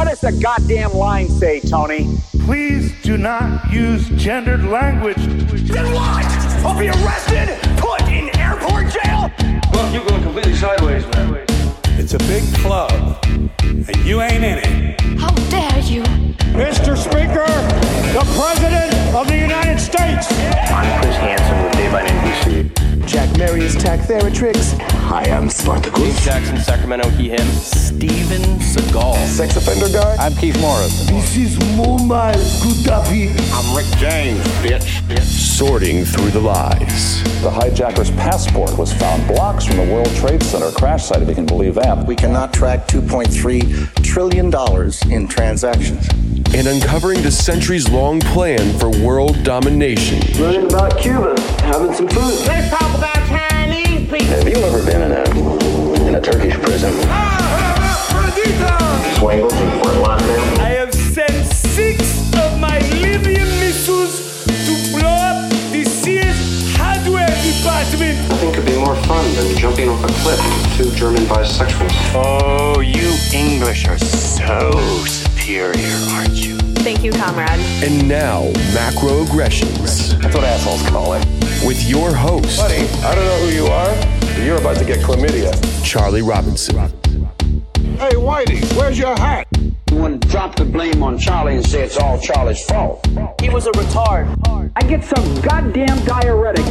What does the goddamn line say, Tony? Please do not use gendered language. Then what? I'll be arrested, put in airport jail? Well, you're going completely sideways, man. It's a big club, and you ain't in it. How dare you? Mr. Speaker, the President of the United States. I'm Chris Hansen with Daylight NBC. Jack Marius, Tack Theratrix. Hi, I'm Spartacus. Jackson, Sacramento, he, him. Steven Seagal. Sex offender guy. I'm Keith Morris. This is Muammar Gaddafi. I'm Rick James, bitch. Sorting through the lies. The hijacker's passport was found blocks from the World Trade Center crash site, if you can believe that. We cannot track $2.3 trillion in transactions. And uncovering the centuries-long plan for world domination. Learning about Cuba, having some food. Let's talk about Chinese people. Have you ever been in a Turkish prison? Swangles in Fort Lauderdale? I have sent 6 of my Libyan missiles to blow up the Sears hardware department. Nothing could be more fun than jumping off a cliff with 2 German bisexuals. Oh, you English are so superior, aren't you? Thank you, comrade. And now, Macroaggressions. That's what assholes call it. With your host. Buddy, I don't know who you are, but you're about to get chlamydia. Charlie Robinson. Hey, Whitey, where's your hat? You want to drop the blame on Charlie and say it's all Charlie's fault. He was a retard. I get some goddamn diuretic.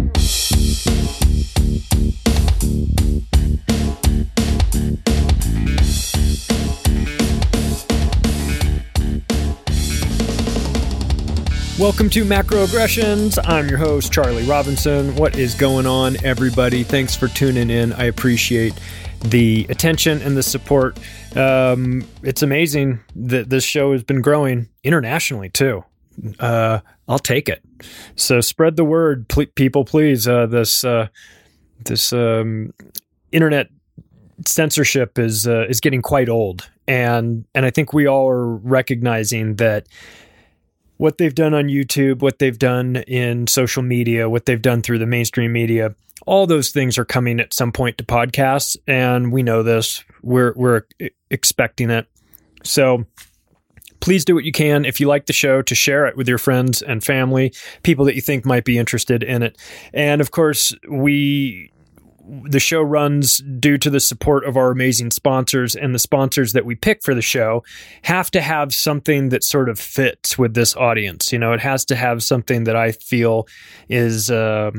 Welcome to Macroaggressions. I'm your host, Charlie Robinson. What is going on, everybody? Thanks for tuning in. I appreciate the attention and the support. It's amazing that this show has been growing internationally, too. I'll take it. So spread the word, people, please. This internet censorship is getting quite old. And I think we all are recognizing that what they've done on YouTube, what they've done in social media, what they've done through the mainstream media, all those things are coming at some point to podcasts, and we know this. We're expecting it. So please do what you can, if you like the show, to share it with your friends and family, people that you think might be interested in it. And of course, the show runs due to the support of our amazing sponsors, and the sponsors that we pick for the show have to have something that sort of fits with this audience. You know, it has to have something that I feel is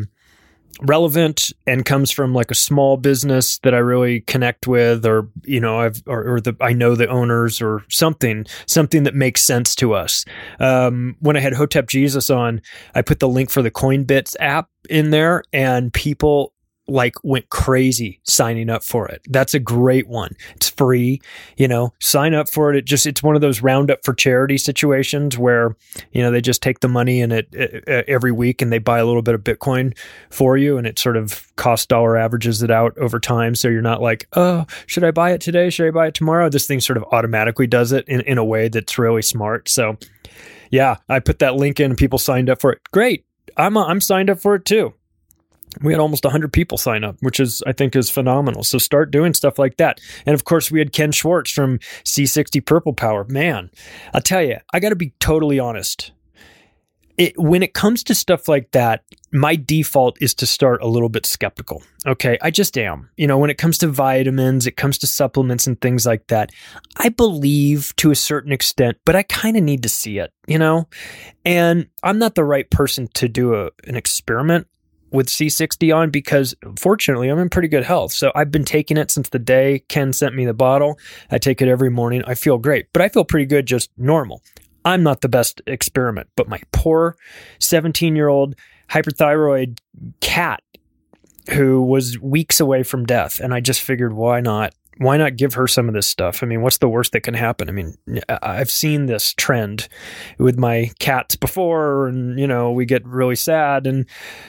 relevant and comes from like a small business that I really connect with, or, you know, I know the owners, or something that makes sense to us. When I had Hotep Jesus on, I put the link for the Coinbits app in there, and people went crazy signing up for it. That's a great one. It's free, sign up for it. It's one of those roundup for charity situations where, they just take the money and it every week, and they buy a little bit of Bitcoin for you, and it sort of cost dollar averages it out over time. So you're not like, oh, should I buy it today? Should I buy it tomorrow? This thing sort of automatically does it in a way that's really smart. So yeah, I put that link in and people signed up for it. Great. I'm signed up for it too. We had almost 100 people sign up, which I think is phenomenal. So start doing stuff like that. And of course, we had Ken Schwartz from C60 Purple Power. Man, I'll tell you, I got to be totally honest. When it comes to stuff like that, my default is to start a little bit skeptical. Okay, I just am. When it comes to vitamins, it comes to supplements and things like that, I believe to a certain extent, but I kind of need to see it, And I'm not the right person to do an experiment with C60 on, because fortunately I'm in pretty good health. So I've been taking it since the day Ken sent me the bottle. I take it every morning. I feel great, but I feel pretty good just normal. I'm not the best experiment, but my poor 17-year-old hyperthyroid cat who was weeks away from death. And I just figured, why not give her some of this stuff? I mean, what's the worst that can happen? I mean, I've seen this trend with my cats before, and, we get really sad, and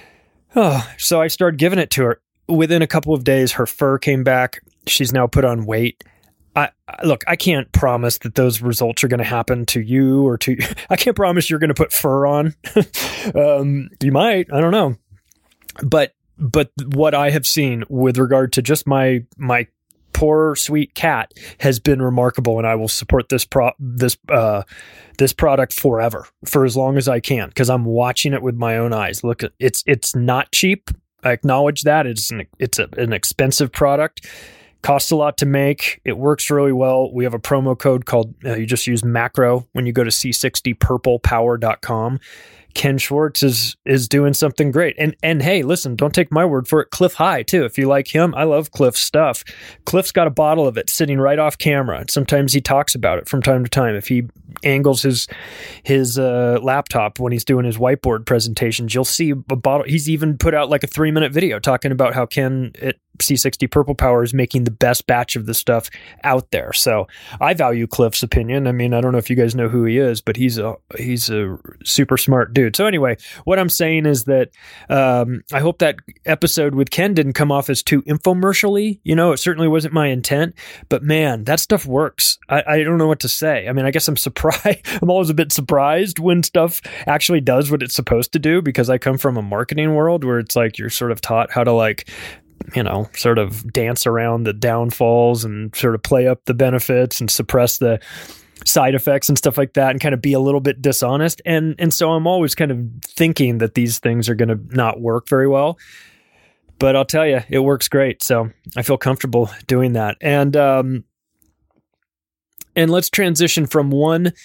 so I started giving it to her. Within a couple of days, her fur came back. She's now put on weight. Look, I can't promise that those results are going to happen to you or to. I can't promise you're going to put fur on. You might. I don't know. But what I have seen with regard to just my poor sweet cat has been remarkable, and I will support this product forever, for as long as I can, because I'm watching it with my own eyes. Look, it's not cheap. I acknowledge that it's an expensive product. Costs a lot to make. It works really well. We have a promo code called, you just use macro when you go to c60purplepower.com. Ken Schwartz is doing something great. And hey, listen, don't take my word for it. Cliff High, too. If you like him, I love Cliff's stuff. Cliff's got a bottle of it sitting right off camera. Sometimes he talks about it from time to time. If he angles his laptop when he's doing his whiteboard presentations, you'll see a bottle. He's even put out like a 3-minute video talking about how Ken at C60 Purple Power is making the best batch of the stuff out there. So I value Cliff's opinion. I mean, I don't know if you guys know who he is, but he's a super smart dude. So anyway, what I'm saying is that I hope that episode with Ken didn't come off as too infomercial-y. You know, it certainly wasn't my intent, but man, that stuff works. I don't know what to say. I mean, I guess I'm surprised. I'm always a bit surprised when stuff actually does what it's supposed to do, because I come from a marketing world where it's like you're sort of taught how to, like, you know, sort of dance around the downfalls and sort of play up the benefits and suppress the side effects and stuff like that, and kind of be a little bit dishonest. And so I'm always kind of thinking that these things are going to not work very well. But I'll tell you, it works great. So I feel comfortable doing that. And let's transition from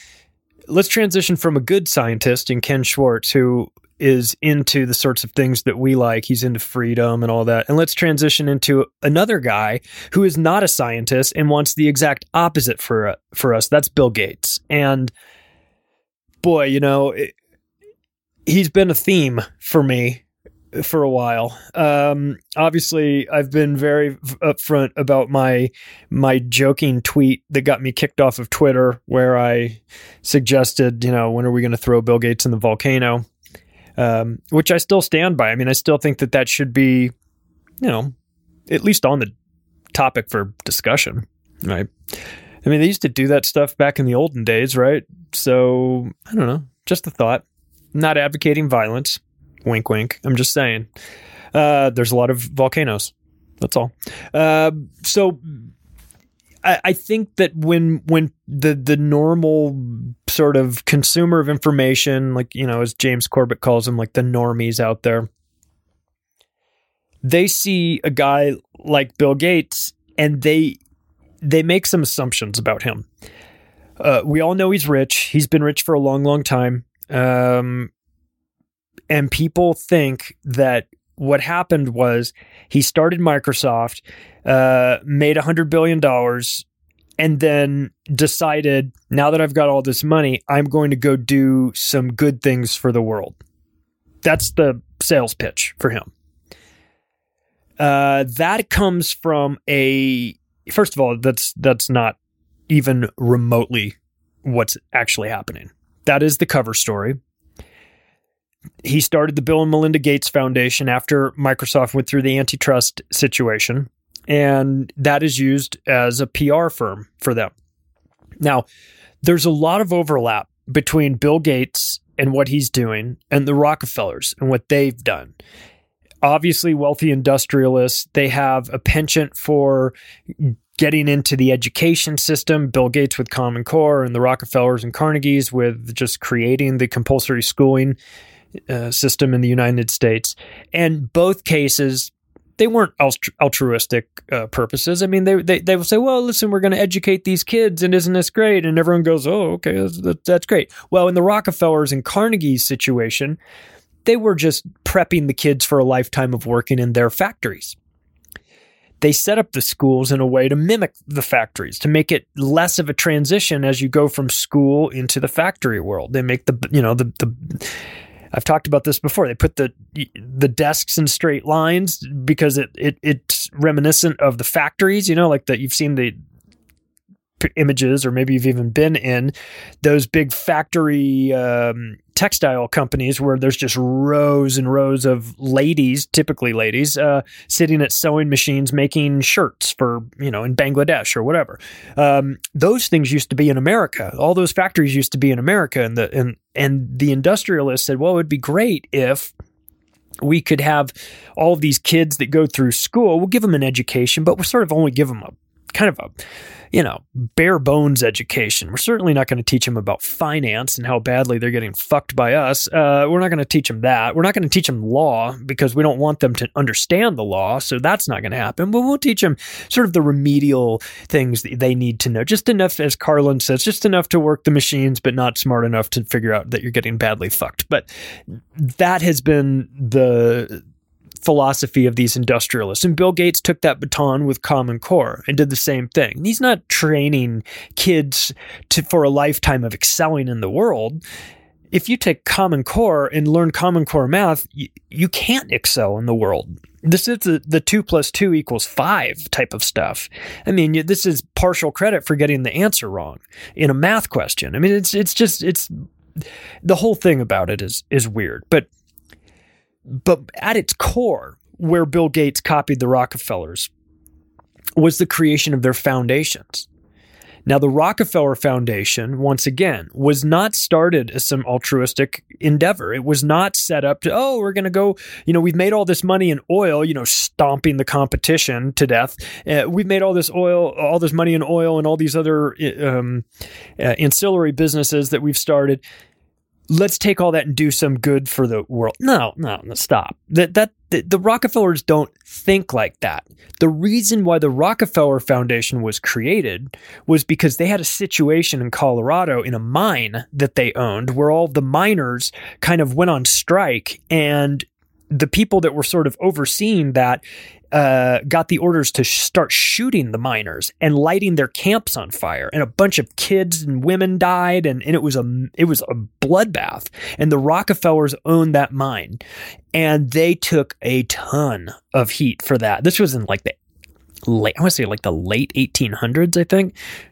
a good scientist in Ken Schwartz, who is into the sorts of things that we like. He's into freedom and all that. And let's transition into another guy who is not a scientist and wants the exact opposite for us. That's Bill Gates. And boy, you know, he's been a theme for me for a while. Obviously, I've been very upfront about my joking tweet that got me kicked off of Twitter, where I suggested, you know, when are we going to throw Bill Gates in the volcano? Which I still stand by. I mean, I still think that should be, you know, at least on the topic for discussion, right? I mean, they used to do that stuff back in the olden days, right? So, I don't know, just a thought. I'm not advocating violence. Wink, wink. I'm just saying. There's a lot of volcanoes. That's all. So I think that when the normal sort of consumer of information, like, you know, as James Corbett calls them, like the normies out there, they see a guy like Bill Gates and they make some assumptions about him. We all know he's rich. He's been rich for a long, long time. And people think that what happened was he started Microsoft, made $100 billion, and then decided, now that I've got all this money, I'm going to go do some good things for the world. That's the sales pitch for him. That comes from first of all, that's not even remotely what's actually happening. That is the cover story. He started the Bill and Melinda Gates Foundation after Microsoft went through the antitrust situation, and that is used as a PR firm for them. Now, there's a lot of overlap between Bill Gates and what he's doing and the Rockefellers and what they've done. Obviously, wealthy industrialists, they have a penchant for getting into the education system. Bill Gates with Common Core, and the Rockefellers and Carnegies with just creating the compulsory schooling system in the United States. And both cases, they weren't altruistic purposes. I mean, they will say, well, listen, we're going to educate these kids, and isn't this great? And everyone goes, oh, okay, that's great. Well, in the Rockefellers and Carnegies situation, they were just prepping the kids for a lifetime of working in their factories. They set up the schools in a way to mimic the factories, to make it less of a transition as you go from school into the factory world. They make I've talked about this before. They put the desks in straight lines because it's reminiscent of the factories, you know, like that you've seen the images, or maybe you've even been in those big factory textile companies where there's just rows and rows of ladies, typically ladies, sitting at sewing machines making shirts for, you know, in Bangladesh or whatever. Those things used to be in America. All those factories used to be in America, and the industrialists said, well, it would be great if we could have all of these kids that go through school. We'll give them an education, but we'll sort of only give them kind of a, bare bones education. We're certainly not going to teach them about finance and how badly they're getting fucked by us. We're not going to teach them that. We're not going to teach them law because we don't want them to understand the law. So that's not going to happen. But we'll teach them sort of the remedial things that they need to know. Just enough, as Carlin says, just enough to work the machines, but not smart enough to figure out that you're getting badly fucked. But that has been the philosophy of these industrialists. And Bill Gates took that baton with Common Core and did the same thing. And he's not training kids for a lifetime of excelling in the world. If you take Common Core and learn Common Core math, you can't excel in the world. This is the 2 + 2 = 5 type of stuff. I mean, this is partial credit for getting the answer wrong in a math question. I mean, it's the whole thing about it is weird. But at its core, where Bill Gates copied the Rockefellers was the creation of their foundations. Now, the Rockefeller Foundation, once again, was not started as some altruistic endeavor. It was not set up to, we're going to go, we've made all this money in oil, stomping the competition to death. We've made all this money in oil and all these other ancillary businesses that we've started. Let's take all that and do some good for the world. No, stop. The Rockefellers don't think like that. The reason why the Rockefeller Foundation was created was because they had a situation in Colorado in a mine that they owned where all the miners kind of went on strike, and the people that were sort of overseeing that got the orders to start shooting the miners and lighting their camps on fire, and a bunch of kids and women died, and it was a bloodbath. And the Rockefellers owned that mine, and they took a ton of heat for that. This was in like the late 1800s, I think.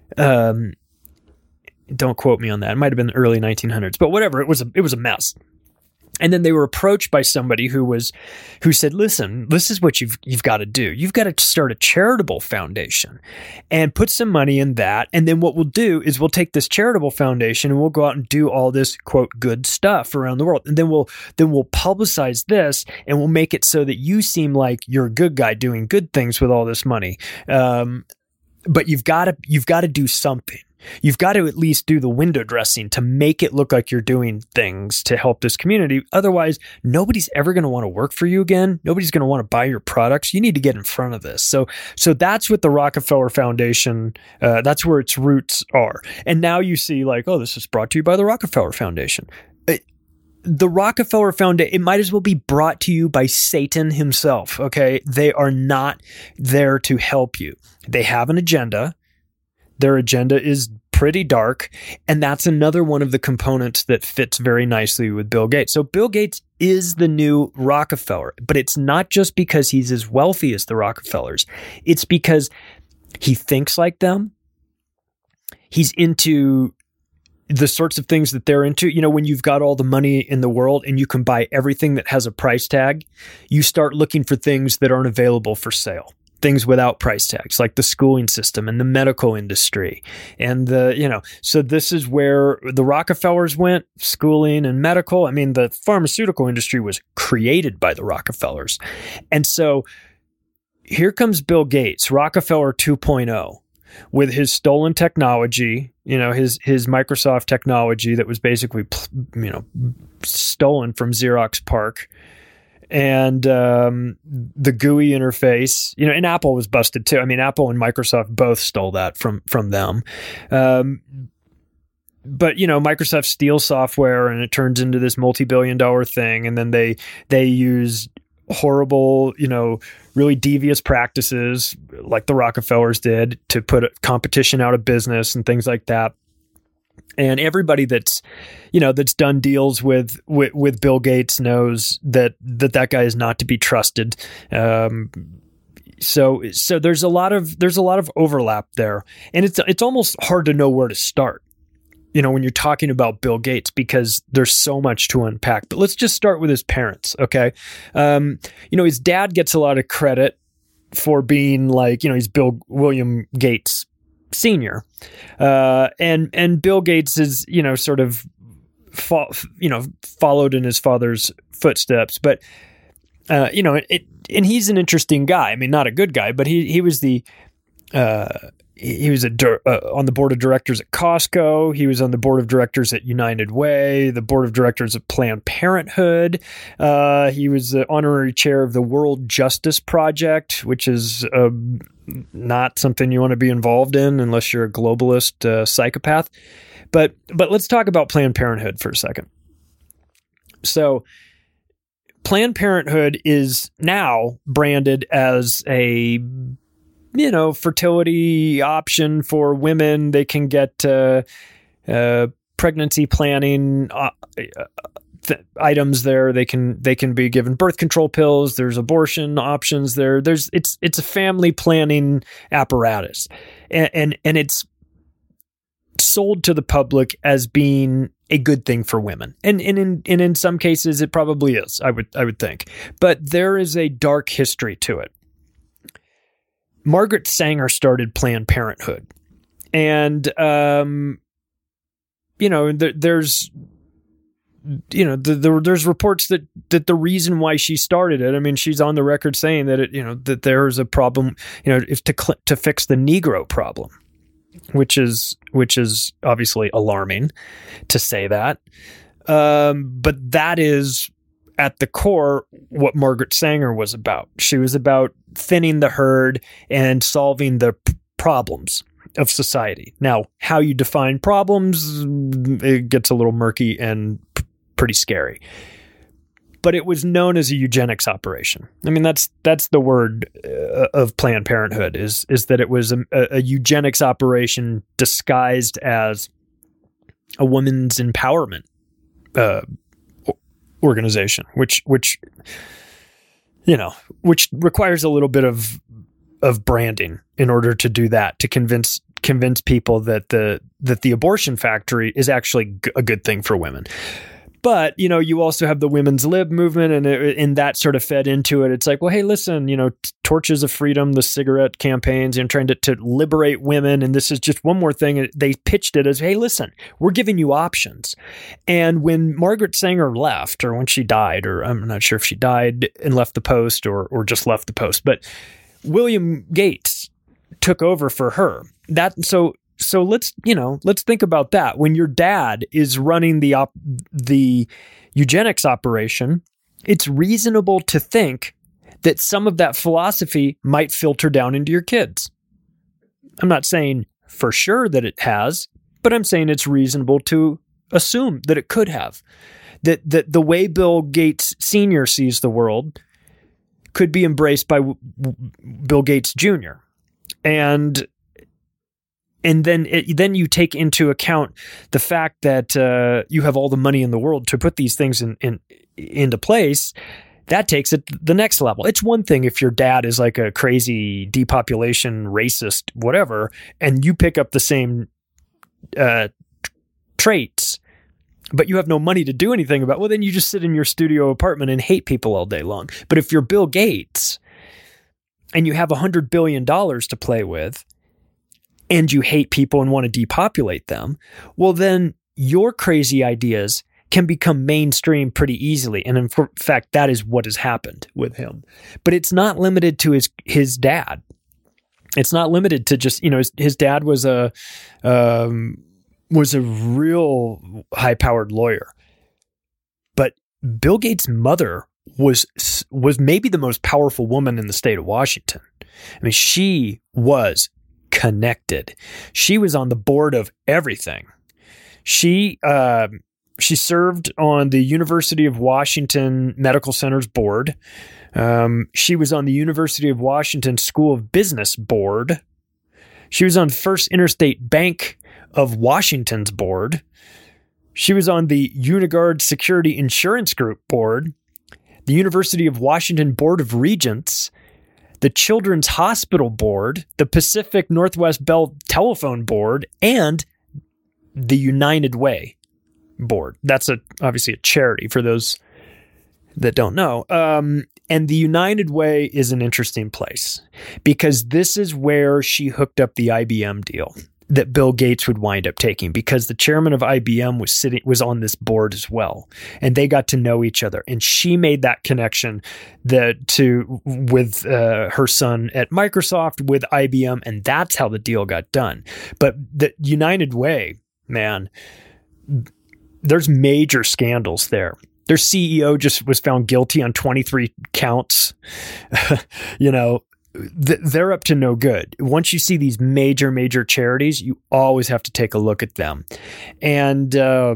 Don't quote me on that. It might have been the early 1900s, but whatever. It was a mess. And then they were approached by somebody who said, listen, this is what you've got to do. You've got to start a charitable foundation and put some money in that. And then what we'll do is we'll take this charitable foundation and we'll go out and do all this, quote, good stuff around the world. And then we'll publicize this, and we'll make it so that you seem like you're a good guy doing good things with all this money. But you've got to do something. You've got to at least do the window dressing to make it look like you're doing things to help this community. Otherwise, nobody's ever going to want to work for you again. Nobody's going to want to buy your products. You need to get in front of this. So that's what the Rockefeller Foundation, that's where its roots are. And now you see this is brought to you by the Rockefeller Foundation. The Rockefeller Foundation, it might as well be brought to you by Satan himself, okay? They are not there to help you. They have an agenda. Their agenda is pretty dark, and that's another one of the components that fits very nicely with Bill Gates. So Bill Gates is the new Rockefeller, but it's not just because he's as wealthy as the Rockefellers. It's because he thinks like them. He's into the sorts of things that they're into. When you've got all the money in the world and you can buy everything that has a price tag, you start looking for things that aren't available for sale. Things without price tags, like the schooling system and the medical industry. And so this is where the Rockefellers went, schooling and medical. I mean, the pharmaceutical industry was created by the Rockefellers. And so here comes Bill Gates, Rockefeller 2.0, with his stolen technology, his Microsoft technology that was basically, stolen from Xerox PARC. And the GUI interface, and Apple was busted too. I mean, Apple and Microsoft both stole that from them. But Microsoft steals software and it turns into this multi-billion-dollar thing, and then they use horrible, really devious practices like the Rockefellers did to put competition out of business and things like that. And everybody that's done deals with Bill Gates knows that guy is not to be trusted. So there's a lot of overlap there, and it's almost hard to know where to start. When you're talking about Bill Gates, because there's so much to unpack. But let's just start with his parents, okay? His dad gets a lot of credit for being he's Bill William Gates Senior, and Bill Gates is sort of followed in his father's footsteps, but and he's an interesting guy. I mean, not a good guy, but he was the He was on the board of directors at Costco. He was on the board of directors at United Way, the board of directors at Planned Parenthood. He was the honorary chair of the World Justice Project, which is not something you want to be involved in unless you're a globalist psychopath. But let's talk about Planned Parenthood for a second. So Planned Parenthood is now branded as a fertility option for women. They can get pregnancy planning items there. They can be given birth control pills. There's abortion options there. It's a family planning apparatus, and it's sold to the public as being a good thing for women. And in some cases it probably is, I would think. But there is a dark history to it. Margaret Sanger started Planned Parenthood. And there's reports that the reason why she started it, I mean, she's on the record saying that that there's a problem, if to fix the Negro problem. Which is obviously alarming to say that. But that is at the core what Margaret Sanger was about. She was about thinning the herd and solving the problems of society. Now, how you define problems, it gets a little murky and pretty scary. But it was known as a eugenics operation. I mean, that's the word of Planned Parenthood is that it was a eugenics operation disguised as a women's empowerment organization, which requires a little bit of branding in order to do that, to convince people that the abortion factory is actually a good thing for women. But, you also have the women's lib movement, and that sort of fed into it. It's like, well, hey, listen, Torches of Freedom, the cigarette campaigns, trying to liberate women. And this is just one more thing. They pitched it as, hey, listen, we're giving you options. And when Margaret Sanger left, or when she died, or I'm not sure if she died and left the post or just left the post, but William Gates took over for her. So let's think about that. When your dad is running the eugenics operation, it's reasonable to think that some of that philosophy might filter down into your kids. I'm not saying for sure that it has, but I'm saying it's reasonable to assume that it could have. That the way Bill Gates Sr. sees the world could be embraced by Bill Gates Jr. And then you take into account the fact that you have all the money in the world to put these things into place. That takes it the next level. It's one thing if your dad is like a crazy depopulation, racist, whatever, and you pick up the same traits, but you have no money to do anything about. Well, then you just sit in your studio apartment and hate people all day long. But if you're Bill Gates and you have $100 billion to play with, and you hate people and want to depopulate them, well, then your crazy ideas can become mainstream pretty easily. And in fact, that is what has happened with him. But it's not limited to his dad. It's not limited to just, his dad was a real high-powered lawyer. But Bill Gates' mother was maybe the most powerful woman in the state of Washington. I mean, she was connected. She was on the board of everything. She served on the University of Washington Medical Center's board. She was on the University of Washington School of Business board. She was on First Interstate Bank of Washington's board. She was on the Unigard Security Insurance Group board, the University of Washington Board of Regents, the Children's Hospital Board, the Pacific Northwest Bell Telephone Board, and the United Way Board. That's obviously a charity for those that don't know. And the United Way is an interesting place because this is where she hooked up the IBM deal. that Bill Gates would wind up taking, because the chairman of IBM was on this board as well, and they got to know each other. And she made that connection with her son at Microsoft with IBM, and that's how the deal got done. But the United Way, man, there's major scandals there. Their CEO just was found guilty on 23 counts. They're up to no good. Once you see these major charities, you always have to take a look at them. And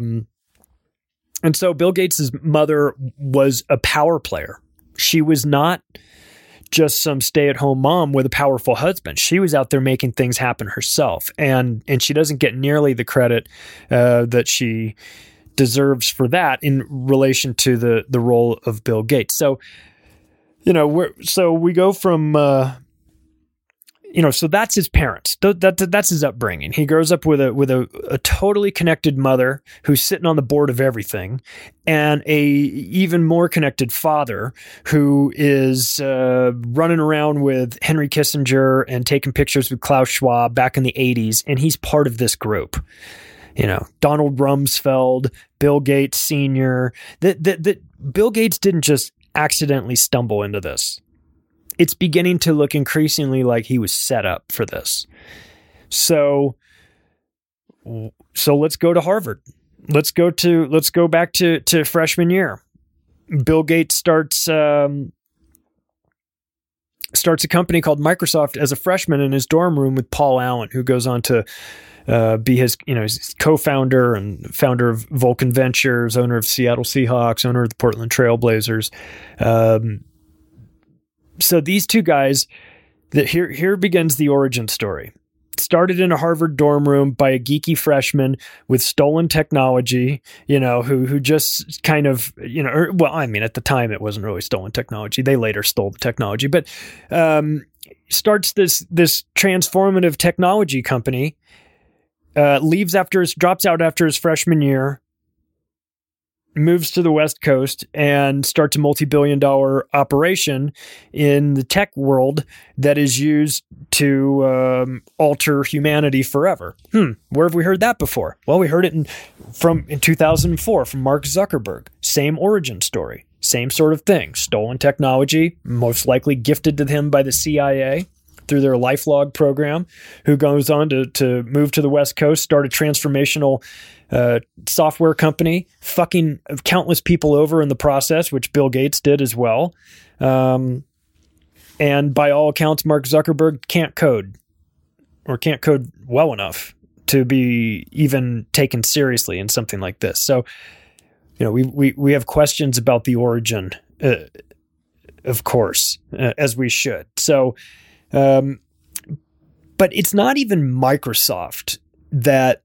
so Bill Gates' mother was a power player. She was not just some stay-at-home mom with a powerful husband. She was out there making things happen herself. And she doesn't get nearly the credit that she deserves for that in relation to the role of Bill Gates. So, we go from, so that's his parents. That's his upbringing. He grows up with a totally connected mother who's sitting on the board of everything, and a even more connected father who is running around with Henry Kissinger and taking pictures with Klaus Schwab back in the 80s, and he's part of this group. Donald Rumsfeld, Bill Gates Sr. That Bill Gates didn't just accidentally stumble into this. It's beginning to look increasingly like he was set up for this. So let's go to Harvard. Let's go back to freshman year. Bill Gates starts a company called Microsoft as a freshman in his dorm room with Paul Allen, who goes on to be his co-founder and founder of Vulcan Ventures, owner of Seattle Seahawks, owner of the Portland Trail Blazers. So these two guys, here begins the origin story. Started in a Harvard dorm room by a geeky freshman with stolen technology, who just kind of, at the time it wasn't really stolen technology. They later stole the technology, but starts this transformative technology company. Drops out after his freshman year, moves to the West Coast and starts a multi-billion-dollar operation in the tech world that is used to alter humanity forever. Where have we heard that before? Well, we heard it in 2004 from Mark Zuckerberg. Same origin story, same sort of thing. Stolen technology, most likely gifted to him by the CIA through their LifeLog program, who goes on to move to the West Coast, start a transformational software company, fucking countless people over in the process, which Bill Gates did as well. And by all accounts, Mark Zuckerberg can't code well enough to be even taken seriously in something like this. So, we have questions about the origin, of course, as we should. So, but it's not even Microsoft that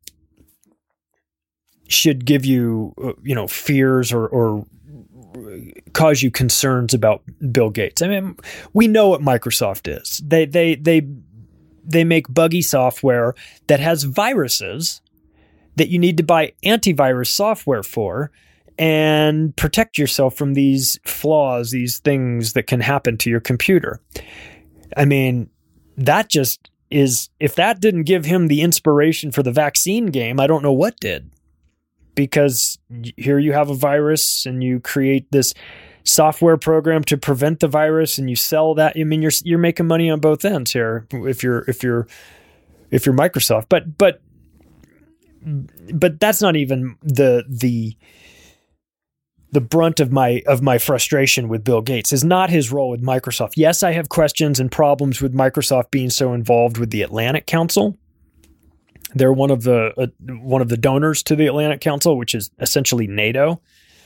should give you, fears or cause you concerns about Bill Gates. I mean, we know what Microsoft is. They make buggy software that has viruses that you need to buy antivirus software for and protect yourself from these flaws, these things that can happen to your computer. I mean, that just is, if that didn't give him the inspiration for the vaccine game, I don't know what did. Because here you have a virus and you create this software program to prevent the virus and you sell that. I mean, you're making money on both ends here if you're Microsoft. But that's not even the brunt of my frustration with Bill Gates is not his role with Microsoft. Yes, I have questions and problems with Microsoft being so involved with the Atlantic Council. They're one of the donors to the Atlantic Council, which is essentially NATO.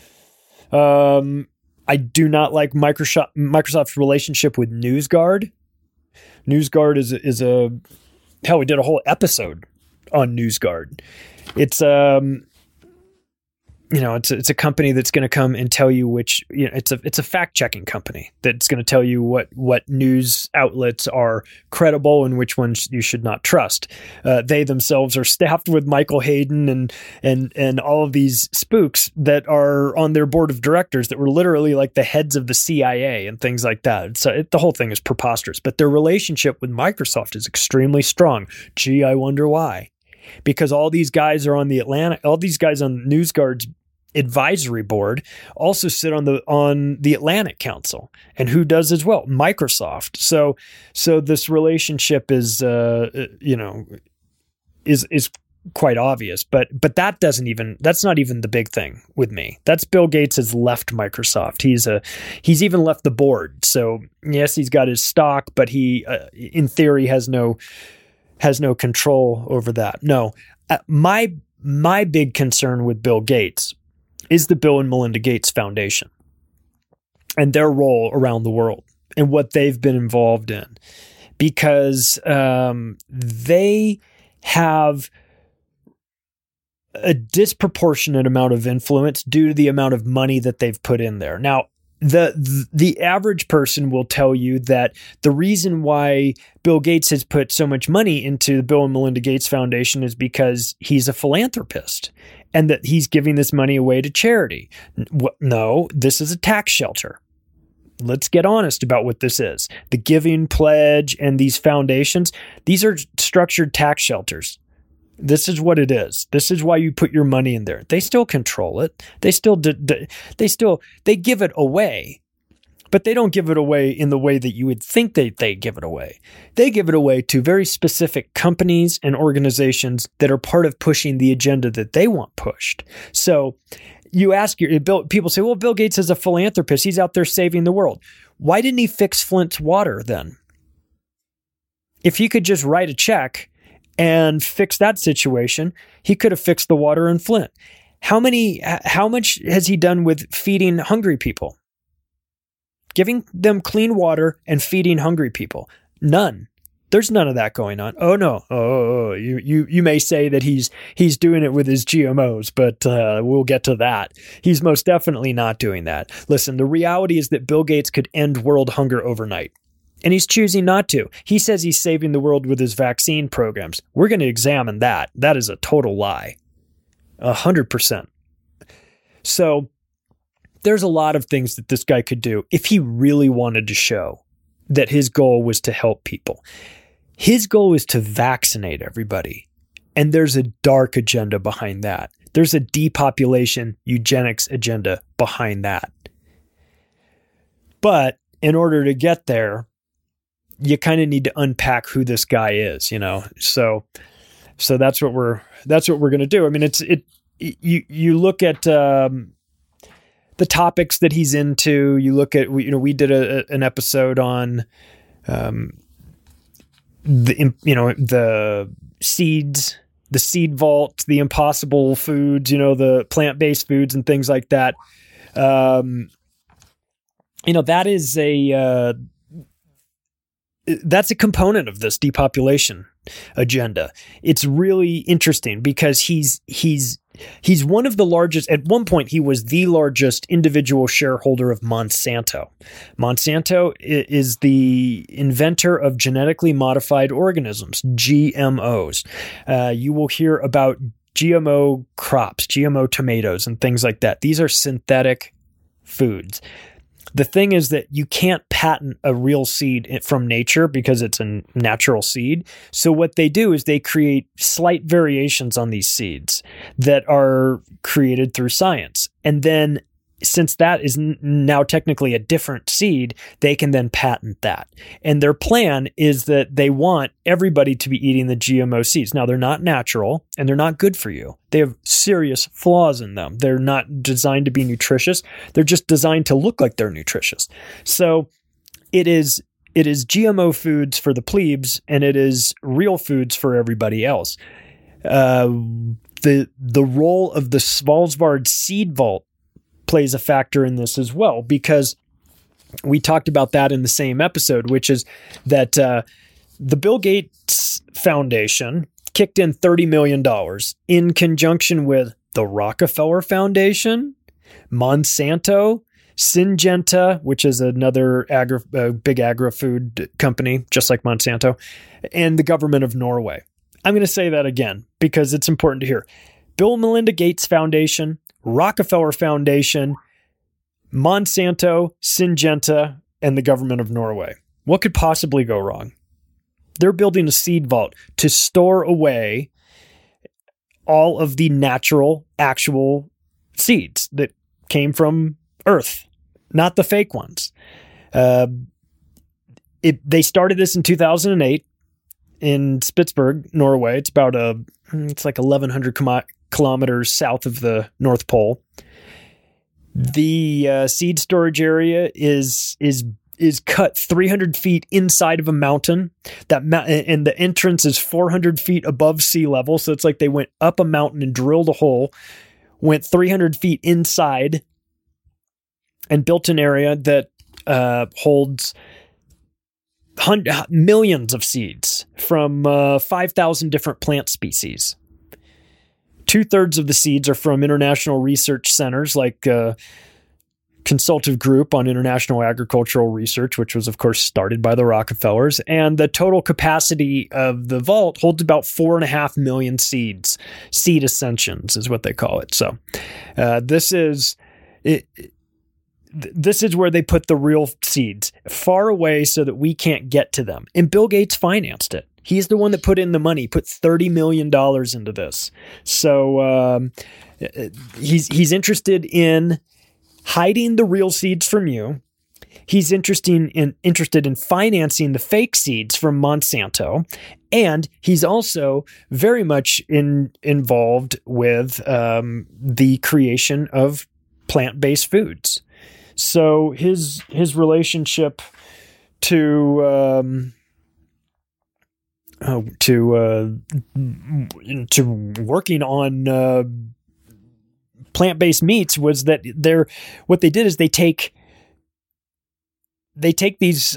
I do not like Microsoft's relationship with NewsGuard. NewsGuard is we did a whole episode on NewsGuard. It's it's a company that's going to come and tell you which, it's a fact checking company that's going to tell you what news outlets are credible and which ones you should not trust. They themselves are staffed with Michael Hayden and all of these spooks that are on their board of directors that were literally like the heads of the CIA and things like that. So the whole thing is preposterous, but their relationship with Microsoft is extremely strong. Gee, I wonder why. Because all these guys are on all these guys on NewsGuard's advisory board also sit on the Atlantic Council, and who does as well? Microsoft. So this relationship is quite obvious, but that's not even the big thing with me. That's Bill Gates has left Microsoft. He's even left the board. So yes, he's got his stock, but he in theory has no control over that. No, my big concern with Bill Gates is the Bill and Melinda Gates Foundation and their role around the world and what they've been involved in, because they have a disproportionate amount of influence due to the amount of money that they've put in there. Now, the average person will tell you that the reason why Bill Gates has put so much money into the Bill and Melinda Gates Foundation is because he's a philanthropist and that he's giving this money away to charity. No, this is a tax shelter. Let's get honest about what this is. The Giving Pledge and these foundations, these are structured tax shelters. This is what it is. This is why you put your money in there. They still control it. They give it away, but they don't give it away in the way that you would think they give it away. They give it away to very specific companies and organizations that are part of pushing the agenda that they want pushed. So you ask people say, well, Bill Gates is a philanthropist. He's out there saving the world. Why didn't he fix Flint's water then? If he could just write a check and fix that situation, he could have fixed the water in Flint. How much has he done with feeding hungry people? Giving them clean water and feeding hungry people? None. There's none of that going on. Oh no. Oh, you may say that he's doing it with his GMOs, but we'll get to that. He's most definitely not doing that. Listen, the reality is that Bill Gates could end world hunger overnight. And he's choosing not to. He says he's saving the world with his vaccine programs. We're going to examine that. That is a total lie. 100%. So there's a lot of things that this guy could do if he really wanted to show that his goal was to help people. His goal is to vaccinate everybody. And there's a dark agenda behind that. There's a depopulation eugenics agenda behind that. But in order to get there, you kind of need to unpack who this guy is, So that's what we're going to do. I mean, you look at the topics that he's into. You look at we did an episode on the seeds, the seed vault, the impossible foods, the plant-based foods and things like that. That is that's a component of this depopulation agenda. It's really interesting because he's one of the largest. At one point, he was the largest individual shareholder of Monsanto. Monsanto is the inventor of genetically modified organisms, GMOs. You will hear about GMO crops, GMO tomatoes, and things like that. These are synthetic foods. The thing is that you can't patent a real seed from nature because it's a natural seed. So what they do is they create slight variations on these seeds that are created through science. And then since that is now technically a different seed, they can then patent that. And their plan is that they want everybody to be eating the GMO seeds. Now, they're not natural and they're not good for you. They have serious flaws in them. They're not designed to be nutritious. They're just designed to look like they're nutritious. So it is GMO foods for the plebes and it is real foods for everybody else. The role of the Svalbard Seed Vault plays a factor in this as well, because we talked about that in the same episode, which is that the Bill Gates Foundation kicked in $30 million in conjunction with the Rockefeller Foundation, Monsanto, Syngenta, which is another big agri-food company, just like Monsanto, and the government of Norway. I'm going to say that again because it's important to hear. Bill and Melinda Gates Foundation, Rockefeller Foundation, Monsanto, Syngenta, and the government of Norway. What could possibly go wrong? They're building a seed vault to store away all of the natural, actual seeds that came from Earth, not the fake ones. They started this in 2008 in Spitsberg, Norway. It's about it's like 1,100 kilometers south of the North Pole. The seed storage area is cut 300 feet inside of a mountain. And the entrance is 400 feet above sea level. So it's like they went up a mountain and drilled a hole, went 300 feet inside, and built an area that holds millions of seeds from 5,000 different plant species. 2/3 of the seeds are from international research centers like Consultative Group on International Agricultural Research, which was, of course, started by the Rockefellers. And the total capacity of the vault holds about 4.5 million seeds. Seed ascensions is what they call it. So this is where they put the real seeds, far away so that we can't get to them. And Bill Gates financed it. He's the one that put in the money, put $30 million into this. So he's interested in hiding the real seeds from you. He's interested in financing the fake seeds from Monsanto. And he's also very much involved with the creation of plant-based foods. So his relationship to working on plant-based meats was that what they did is they take these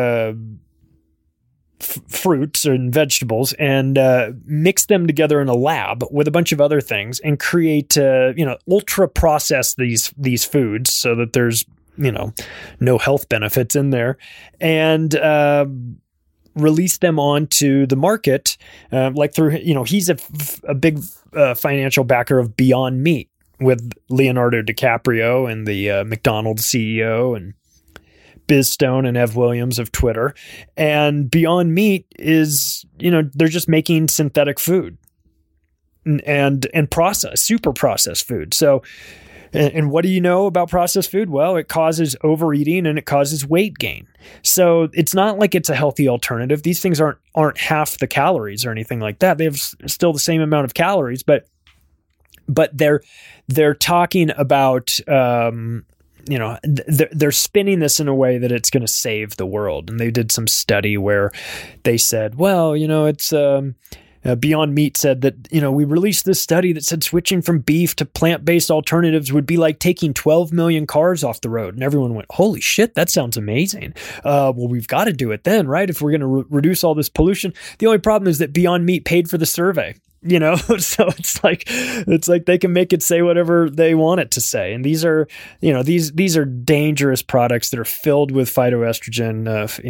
fruits and vegetables and mix them together in a lab with a bunch of other things and create ultra process these foods so that there's no health benefits in there, and release them onto the market like through he's a big financial backer of Beyond Meat with Leonardo DiCaprio and the McDonald's CEO and Biz Stone and Ev Williams of Twitter. And Beyond Meat is, they're just making synthetic food and super processed food. So, and what do you know about processed food? Well, it causes overeating and it causes weight gain. So it's not like it's a healthy alternative. These things aren't half the calories or anything like that. They have still the same amount of calories, but they're talking about, they're spinning this in a way that it's going to save the world. And they did some study where they said, well, it's Beyond Meat said that, we released this study that said switching from beef to plant-based alternatives would be like taking 12 million cars off the road. And everyone went, holy shit, that sounds amazing. Well, we've got to do it then, right? If we're going to reduce all this pollution. The only problem is that Beyond Meat paid for the survey. So it's like they can make it say whatever they want it to say. And these are, these are dangerous products that are filled with phytoestrogen,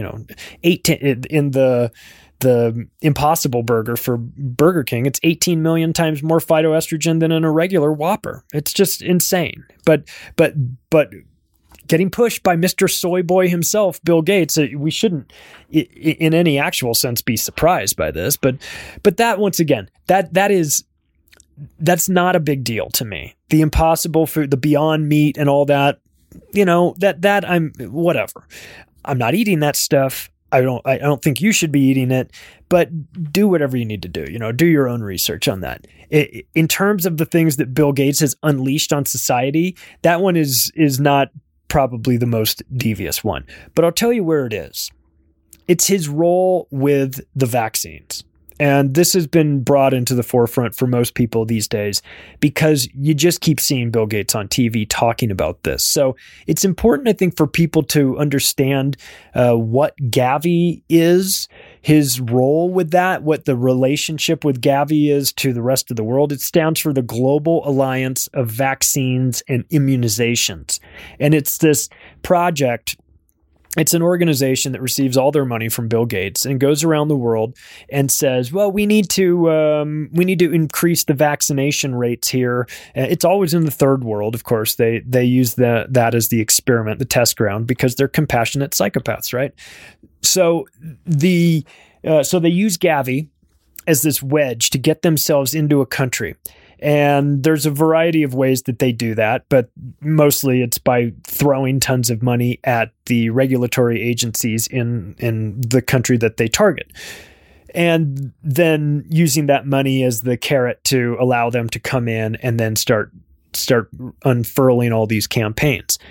in the Impossible Burger for Burger King. It's 18 million times more phytoestrogen than in a regular Whopper. It's just insane. But getting pushed by Mr. Soy Boy himself, Bill Gates, we shouldn't in any actual sense be surprised by this, but that, once again, that's not a big deal to me. The Impossible Food, the Beyond Meat and all that, that I'm whatever. I'm not eating that stuff. I don't think you should be eating it, but do whatever you need to do. Do your own research on that. In terms of the things that Bill Gates has unleashed on society, that one is not probably the most devious one. But I'll tell you where it is. It's his role with the vaccines. And this has been brought into the forefront for most people these days because you just keep seeing Bill Gates on TV talking about this. So it's important, I think, for people to understand what Gavi is, his role with that, what the relationship with Gavi is to the rest of the world. It stands for the Global Alliance of Vaccines and Immunizations. And it's this project. It's an organization that receives all their money from Bill Gates and goes around the world and says, well, we need to increase the vaccination rates here. It's always in the third world, of course. They use that as the experiment, the test ground, because they're compassionate psychopaths, right? So they use Gavi as this wedge to get themselves into a country. And there's a variety of ways that they do that, but mostly it's by throwing tons of money at the regulatory agencies in the country that they target. And then using that money as the carrot to allow them to come in and then start unfurling all these campaigns.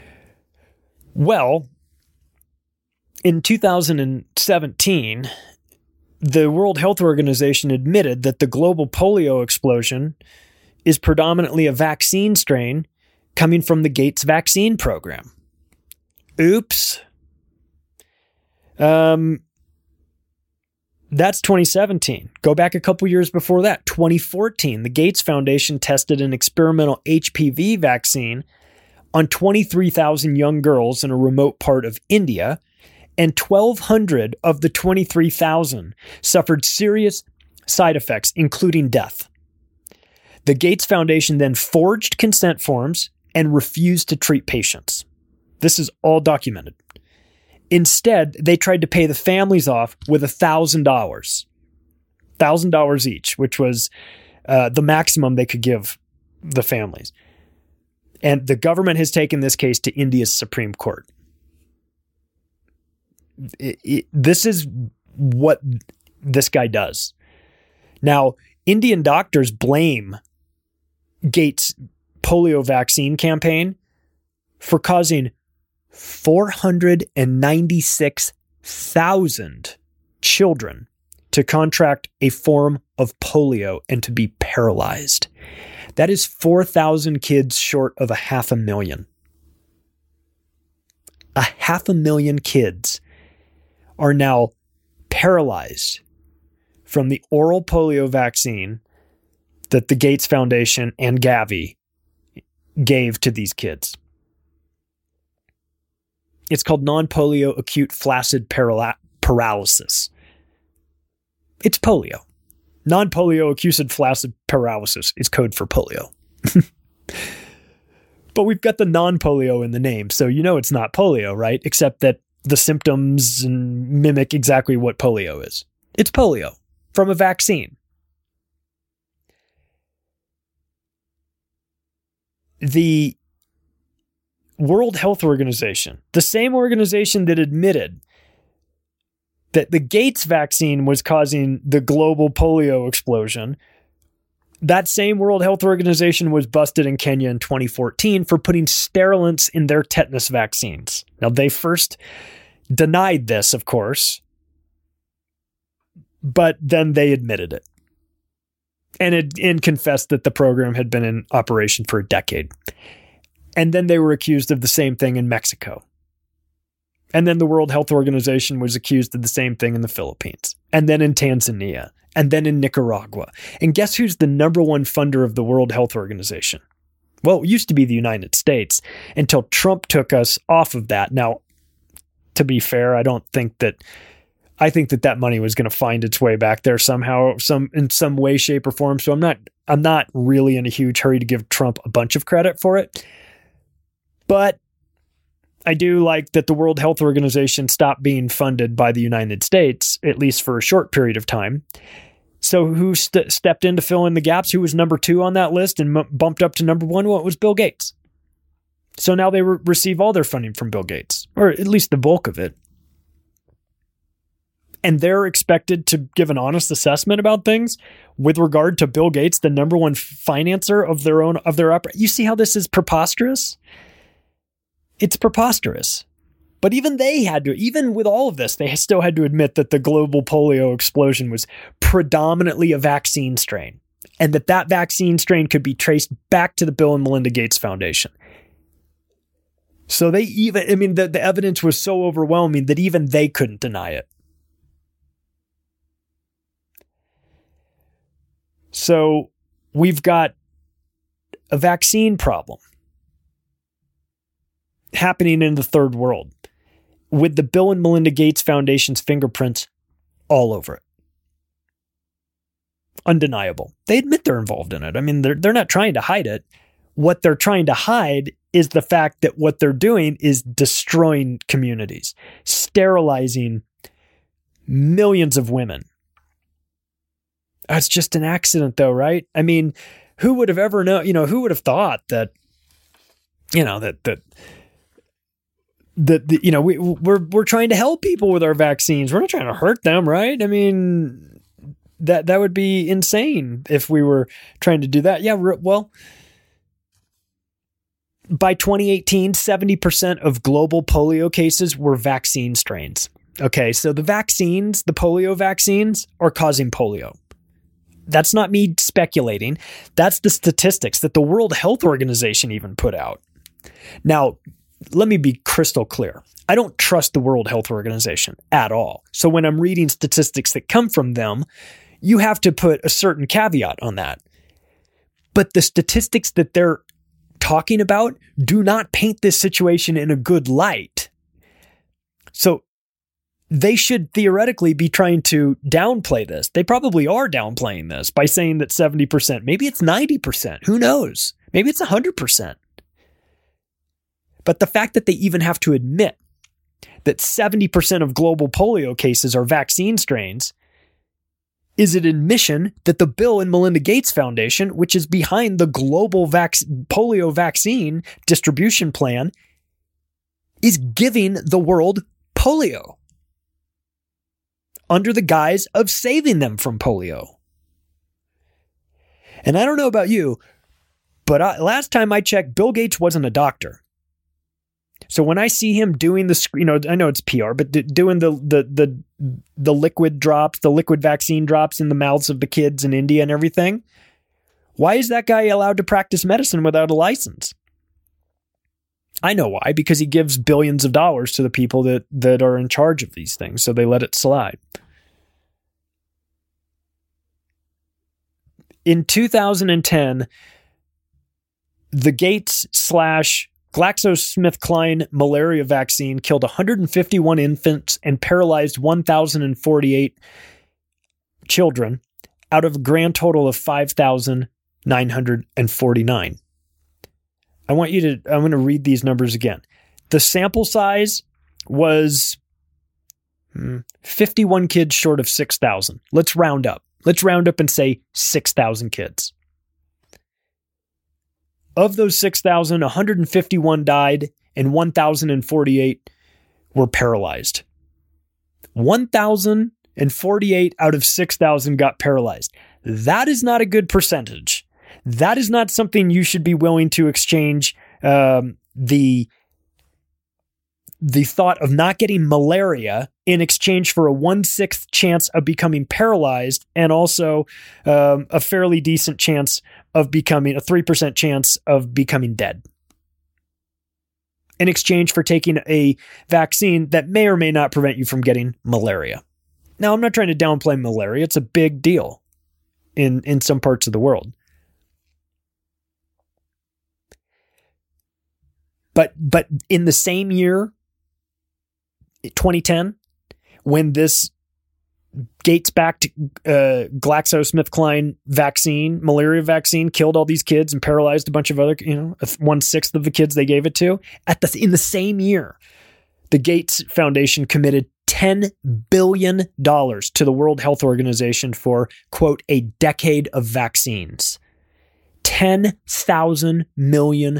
Well, in 2017, the World Health Organization admitted that the global polio explosion is predominantly a vaccine strain coming from the Gates vaccine program. Oops. That's 2017. Go back a couple years before that. 2014, the Gates Foundation tested an experimental HPV vaccine on 23,000 young girls in a remote part of India, and 1,200 of the 23,000 suffered serious side effects, including death. The Gates Foundation then forged consent forms and refused to treat patients. This is all documented. Instead, they tried to pay the families off with $1,000. $1,000 each, which was the maximum they could give the families. And the government has taken this case to India's Supreme Court. This is what this guy does. Now, Indian doctors blame Gates' polio vaccine campaign for causing 496,000 children to contract a form of polio and to be paralyzed. That is 4,000 kids short of 500,000. 500,000 kids are now paralyzed from the oral polio vaccine that the Gates Foundation and Gavi gave to these kids. It's called non-polio acute flaccid paralysis. It's polio. Non-polio acute flaccid paralysis is code for polio. But we've got the non-polio in the name, so you know it's not polio, right? Except that the symptoms mimic exactly what polio is. It's polio from a vaccine. The World Health Organization, the same organization that admitted that the Gates vaccine was causing the global polio explosion, that same World Health Organization was busted in Kenya in 2014 for putting sterilants in their tetanus vaccines. Now, they first denied this, of course, but then they admitted it and confessed that the program had been in operation for a decade. And then they were accused of the same thing in Mexico. And then the World Health Organization was accused of the same thing in the Philippines, and then in Tanzania, and then in Nicaragua. And guess who's the number one funder of the World Health Organization? Well, it used to be the United States until Trump took us off of that. Now, to be fair, I think that money was going to find its way back there somehow, in some way, shape, or form. So I'm not really in a huge hurry to give Trump a bunch of credit for it. But I do like that the World Health Organization stopped being funded by the United States, at least for a short period of time. So who stepped in to fill in the gaps? Who was number 2 on that list and bumped up to number 1? Well, it was Bill Gates. So now they receive all their funding from Bill Gates, or at least the bulk of it. And they're expected to give an honest assessment about things with regard to Bill Gates, the number one financer of their operation. You see how this is preposterous? It's preposterous. But even with all of this, they still had to admit that the global polio explosion was predominantly a vaccine strain, and that vaccine strain could be traced back to the Bill and Melinda Gates Foundation. So the evidence was so overwhelming that even they couldn't deny it. So we've got a vaccine problem happening in the third world with the Bill and Melinda Gates Foundation's fingerprints all over it. Undeniable. They admit they're involved in it. I mean, they're not trying to hide it. What they're trying to hide is the fact that what they're doing is destroying communities, sterilizing millions of women. It's just an accident, though, right? I mean, who would have ever known? Who would have thought that? We're trying to help people with our vaccines. We're not trying to hurt them, right? I mean, that would be insane if we were trying to do that. Yeah, well, by 2018, 70% of global polio cases were vaccine strains. Okay, so the polio vaccines are causing polio. That's not me speculating. That's the statistics that the World Health Organization even put out. Now, let me be crystal clear. I don't trust the World Health Organization at all. So when I'm reading statistics that come from them, you have to put a certain caveat on that. But the statistics that they're talking about do not paint this situation in a good light. So they should theoretically be trying to downplay this. They probably are downplaying this by saying that 70%, maybe it's 90%, who knows? Maybe it's 100%. But the fact that they even have to admit that 70% of global polio cases are vaccine strains is an admission that the Bill and Melinda Gates Foundation, which is behind the global polio vaccine distribution plan, is giving the world polio under the guise of saving them from polio. And I don't know about you, but last time I checked, Bill Gates wasn't a doctor. So when I see him doing I know it's PR, but doing the liquid drops, the liquid vaccine drops in the mouths of the kids in India and everything, why is that guy allowed to practice medicine without a license? I know why, because he gives billions of dollars to the people that are in charge of these things, so they let it slide. In 2010, the Gates / GlaxoSmithKline malaria vaccine killed 151 infants and paralyzed 1,048 children out of a grand total of 5,949. I'm going to read these numbers again. The sample size was 51 kids short of 6,000. Let's round up. Let's round up and say 6,000 kids. Of those 6,000, 151 died and 1,048 were paralyzed. 1,048 out of 6,000 got paralyzed. That is not a good percentage. That is not something you should be willing to exchange the thought of not getting malaria in exchange for a 1/6 chance of becoming paralyzed, and also a fairly decent chance of becoming a 3% chance of becoming dead, in exchange for taking a vaccine that may or may not prevent you from getting malaria. Now, I'm not trying to downplay malaria. It's a big deal in some parts of the world. But in the same year, 2010, when this Gates-backed GlaxoSmithKline malaria vaccine killed all these kids and paralyzed a bunch of other, 1/6 of the kids they gave it to, in the same year, the Gates Foundation committed $10 billion to the World Health Organization for, quote, a decade of vaccines. $10,000 million.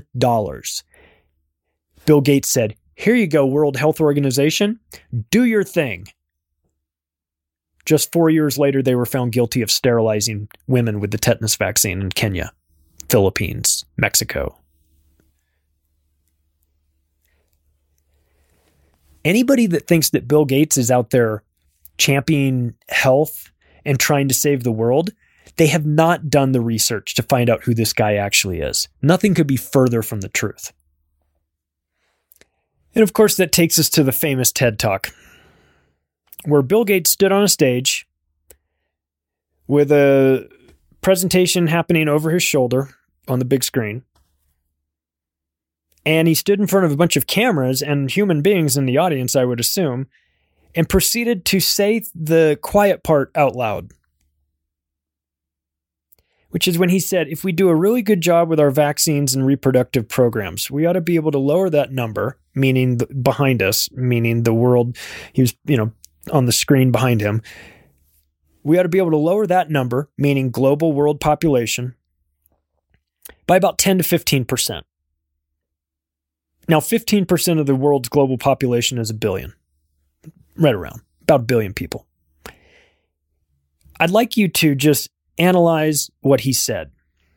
Bill Gates said, "Here you go, World Health Organization. Do your thing." Just 4 years later, they were found guilty of sterilizing women with the tetanus vaccine in Kenya, Philippines, Mexico. Anybody that thinks that Bill Gates is out there championing health and trying to save the world, they have not done the research to find out who this guy actually is. Nothing could be further from the truth. And of course, that takes us to the famous TED Talk, where Bill Gates stood on a stage with a presentation happening over his shoulder on the big screen. And he stood in front of a bunch of cameras and human beings in the audience, I would assume, and proceeded to say the quiet part out loud. Which is when he said, if we do a really good job with our vaccines and reproductive programs, we ought to be able to lower that number, meaning behind us, meaning the world, he was, on the screen behind him. We ought to be able to lower that number, meaning global world population, by about 10 to 15%. Now, 15% of the world's global population is 1 billion. Right around. About 1 billion people. I'd like you to just analyze what he said.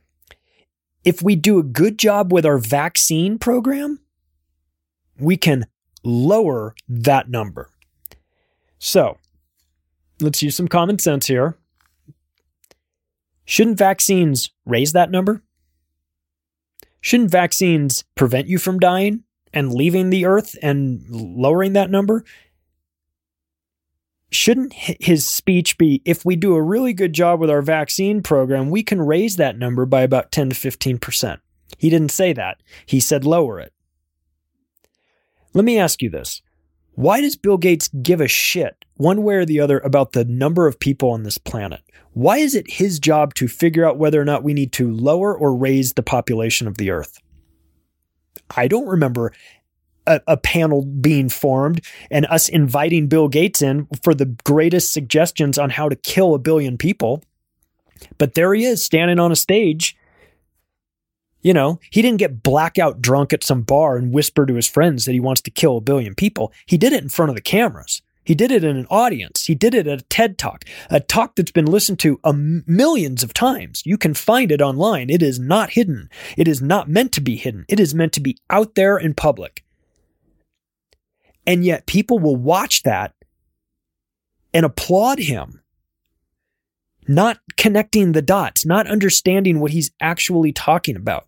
If we do a good job with our vaccine program, we can lower that number. So, let's use some common sense here. Shouldn't vaccines raise that number? Shouldn't vaccines prevent you from dying and leaving the earth and lowering that number? Shouldn't his speech be, if we do a really good job with our vaccine program, we can raise that number by about 10 to 15%? He didn't say that. He said lower it. Let me ask you this. Why does Bill Gates give a shit one way or the other about the number of people on this planet? Why is it his job to figure out whether or not we need to lower or raise the population of the earth? I don't remember a panel being formed and us inviting Bill Gates in for the greatest suggestions on how to kill 1 billion people. But there he is standing on a stage. He didn't get blackout drunk at some bar and whisper to his friends that he wants to kill 1 billion people. He did it in front of the cameras. He did it in an audience. He did it at a TED Talk, a talk that's been listened to millions of times. You can find it online. It is not hidden. It is not meant to be hidden. It is meant to be out there in public. And yet people will watch that and applaud him, not connecting the dots, not understanding what he's actually talking about.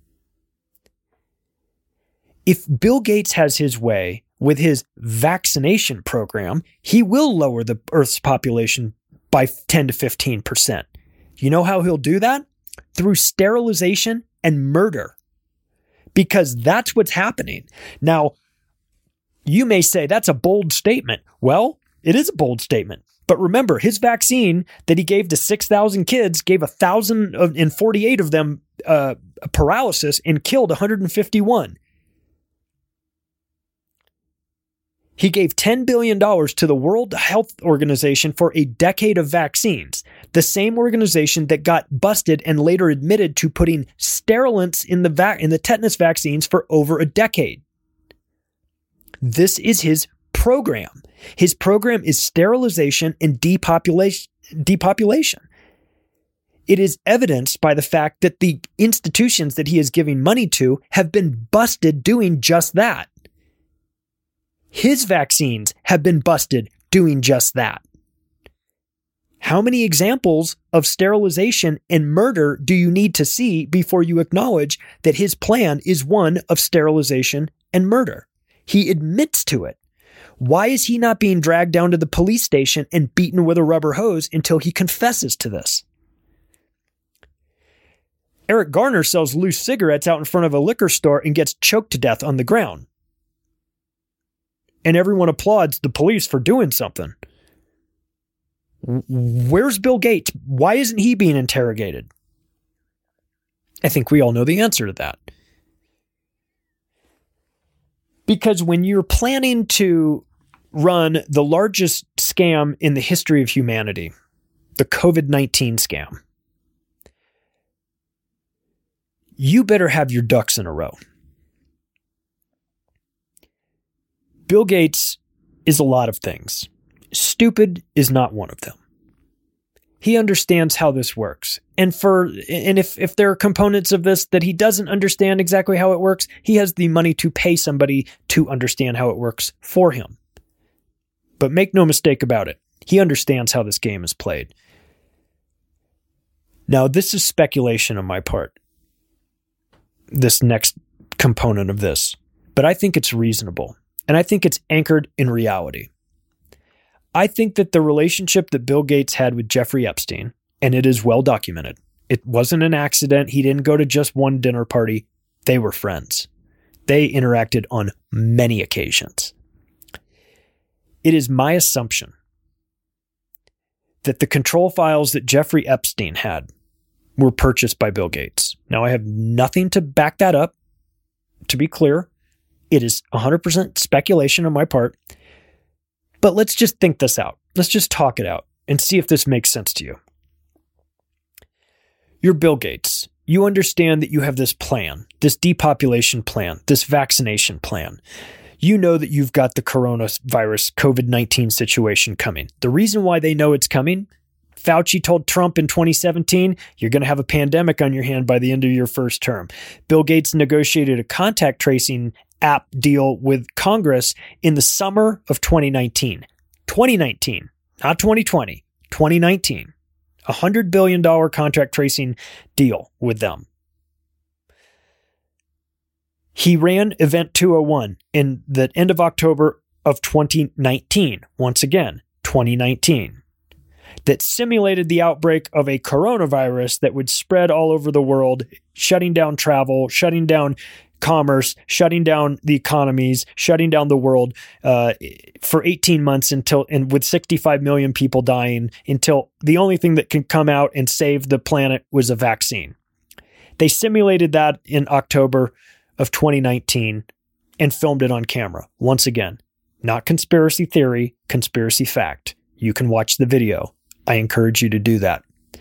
If Bill Gates has his way with his vaccination program, he will lower the Earth's population by 10 to 15%. You know how he'll do that? Through sterilization and murder. Because that's what's happening. Now, you may say that's a bold statement. Well, it is a bold statement. But remember, his vaccine that he gave to 6,000 kids gave 1,048 of them paralysis and killed 151. He gave $10 billion to the World Health Organization for a decade of vaccines, the same organization that got busted and later admitted to putting sterilants in the tetanus vaccines for over a decade. This is his program. His program is sterilization and depopulation. It is evidenced by the fact that the institutions that he is giving money to have been busted doing just that. His vaccines have been busted doing just that. How many examples of sterilization and murder do you need to see before you acknowledge that his plan is one of sterilization and murder? He admits to it. Why is he not being dragged down to the police station and beaten with a rubber hose until he confesses to this? Eric Garner sells loose cigarettes out in front of a liquor store and gets choked to death on the ground. And everyone applauds the police for doing something. Where's Bill Gates? Why isn't he being interrogated? I think we all know the answer to that. Because when you're planning to run the largest scam in the history of humanity, the COVID-19 scam, you better have your ducks in a row. Bill Gates is a lot of things. Stupid is not one of them. He understands how this works. And if there are components of this that he doesn't understand exactly how it works, he has the money to pay somebody to understand how it works for him. But make no mistake about it, he understands how this game is played. Now, this is speculation on my part, this next component of this, but I think it's reasonable, and I think it's anchored in reality. I think that the relationship that Bill Gates had with Jeffrey Epstein, and it is well documented, it wasn't an accident. He didn't go to just one dinner party. They were friends. They interacted on many occasions. It is my assumption that the control files that Jeffrey Epstein had were purchased by Bill Gates. Now, I have nothing to back that up. To be clear, it is 100% speculation on my part. But let's just think this out. Let's just talk it out and see if this makes sense to you. You're Bill Gates. You understand that you have this plan, this depopulation plan, this vaccination plan. You know that you've got the coronavirus COVID-19 situation coming. The reason why they know it's coming, Fauci told Trump in 2017, you're going to have a pandemic on your hand by the end of your first term. Bill Gates negotiated a contact tracing app deal with Congress in the summer of 2019. 2019, not 2020, 2019. $100 billion contract tracing deal with them. He ran Event 201 in the end of October of 2019. Once again, 2019. That simulated the outbreak of a coronavirus that would spread all over the world, shutting down travel, shutting down commerce, shutting down the economies, shutting down the world for 18 months and with 65 million people dying, until the only thing that can come out and save the planet was a vaccine. They simulated that in October of 2019 and filmed it on camera. Once again, not conspiracy theory, conspiracy fact. You can watch the video. I encourage you to do that.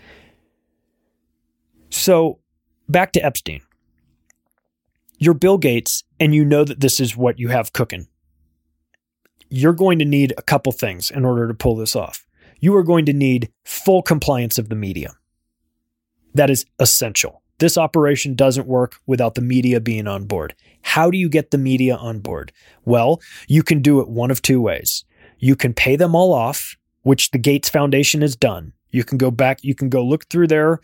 So back to Epstein. You're Bill Gates, and you know that this is what you have cooking. You're going to need a couple things in order to pull this off. You are going to need full compliance of the media. That is essential. This operation doesn't work without the media being on board. How do you get the media on board? Well, you can do it one of two ways. You can pay them all off, which the Gates Foundation has done. You can go back, you can go look through their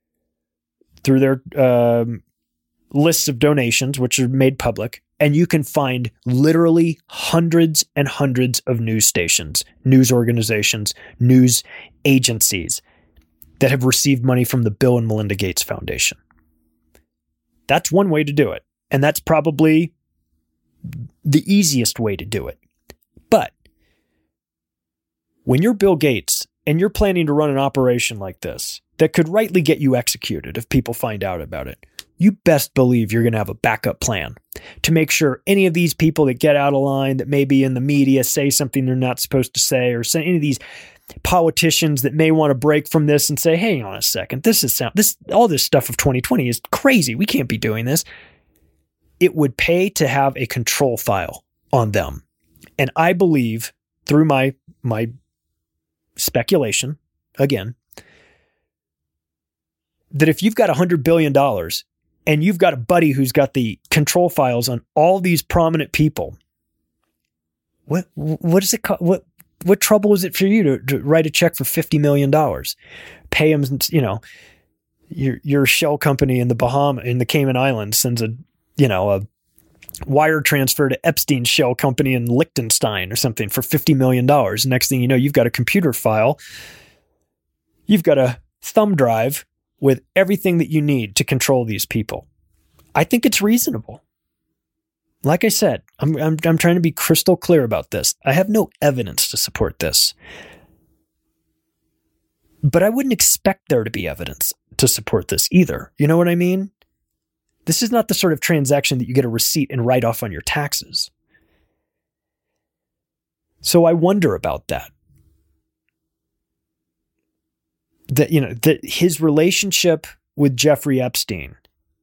lists of donations, which are made public, and you can find literally hundreds and hundreds of news stations, news organizations, news agencies that have received money from the Bill and Melinda Gates Foundation. That's one way to do it, and that's probably the easiest way to do it. But when you're Bill Gates and you're planning to run an operation like this that could rightly get you executed if people find out about it, you best believe you're going to have a backup plan to make sure any of these people that get out of line, that may be in the media, say something they're not supposed to say, or say any of these politicians that may want to break from this and say, "Hang on a second, all this stuff of 2020 is crazy. We can't be doing this." It would pay to have a control file on them. And I believe, through my speculation, again, that if you've got $100 billion and you've got a buddy who's got the control files on all these prominent people, what does it cost? What trouble is it for you to write a check for $50 million? Pay them, your shell company in the Cayman Islands sends a wire transfer to Epstein's shell company in Liechtenstein or something for $50 million. Next thing you know, you've got a computer file. You've got a thumb drive with everything that you need to control these people. I think it's reasonable. Like I said, I'm trying to be crystal clear about this. I have no evidence to support this. But I wouldn't expect there to be evidence to support this either. You know what I mean? This is not the sort of transaction that you get a receipt and write off on your taxes. So I wonder about that. That his relationship with Jeffrey Epstein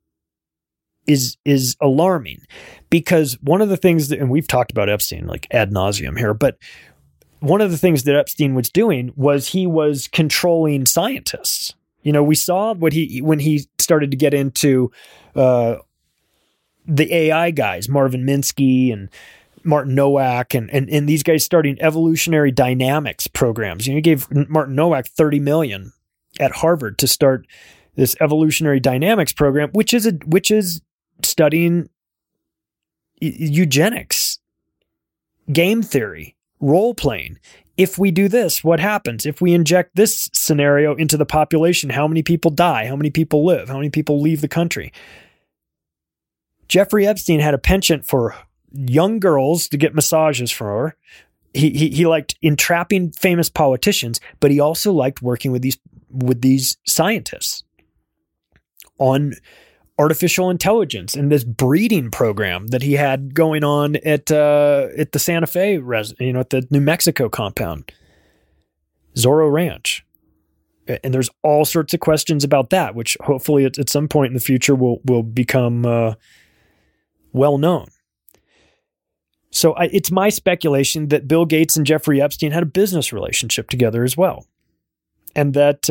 is alarming, because one of the things that, and we've talked about Epstein like ad nauseum here, but one of the things that Epstein was doing was he was controlling scientists. We saw when he started to get into the AI guys, Marvin Minsky and Martin Nowak, and these guys starting evolutionary dynamics programs. He gave Martin Nowak $30 million at Harvard to start this evolutionary dynamics program, which is studying eugenics, game theory, role playing. If we do this, what happens? If we inject this scenario into the population, how many people die? How many people live? How many people leave the country? Jeffrey Epstein had a penchant for young girls to get massages from her. He liked entrapping famous politicians, but he also liked working with these scientists on artificial intelligence and this breeding program that he had going on at the Santa Fe, at the New Mexico compound, Zorro Ranch. And there's all sorts of questions about that, which hopefully at some point in the future will become well known. So it's my speculation that Bill Gates and Jeffrey Epstein had a business relationship together as well, and that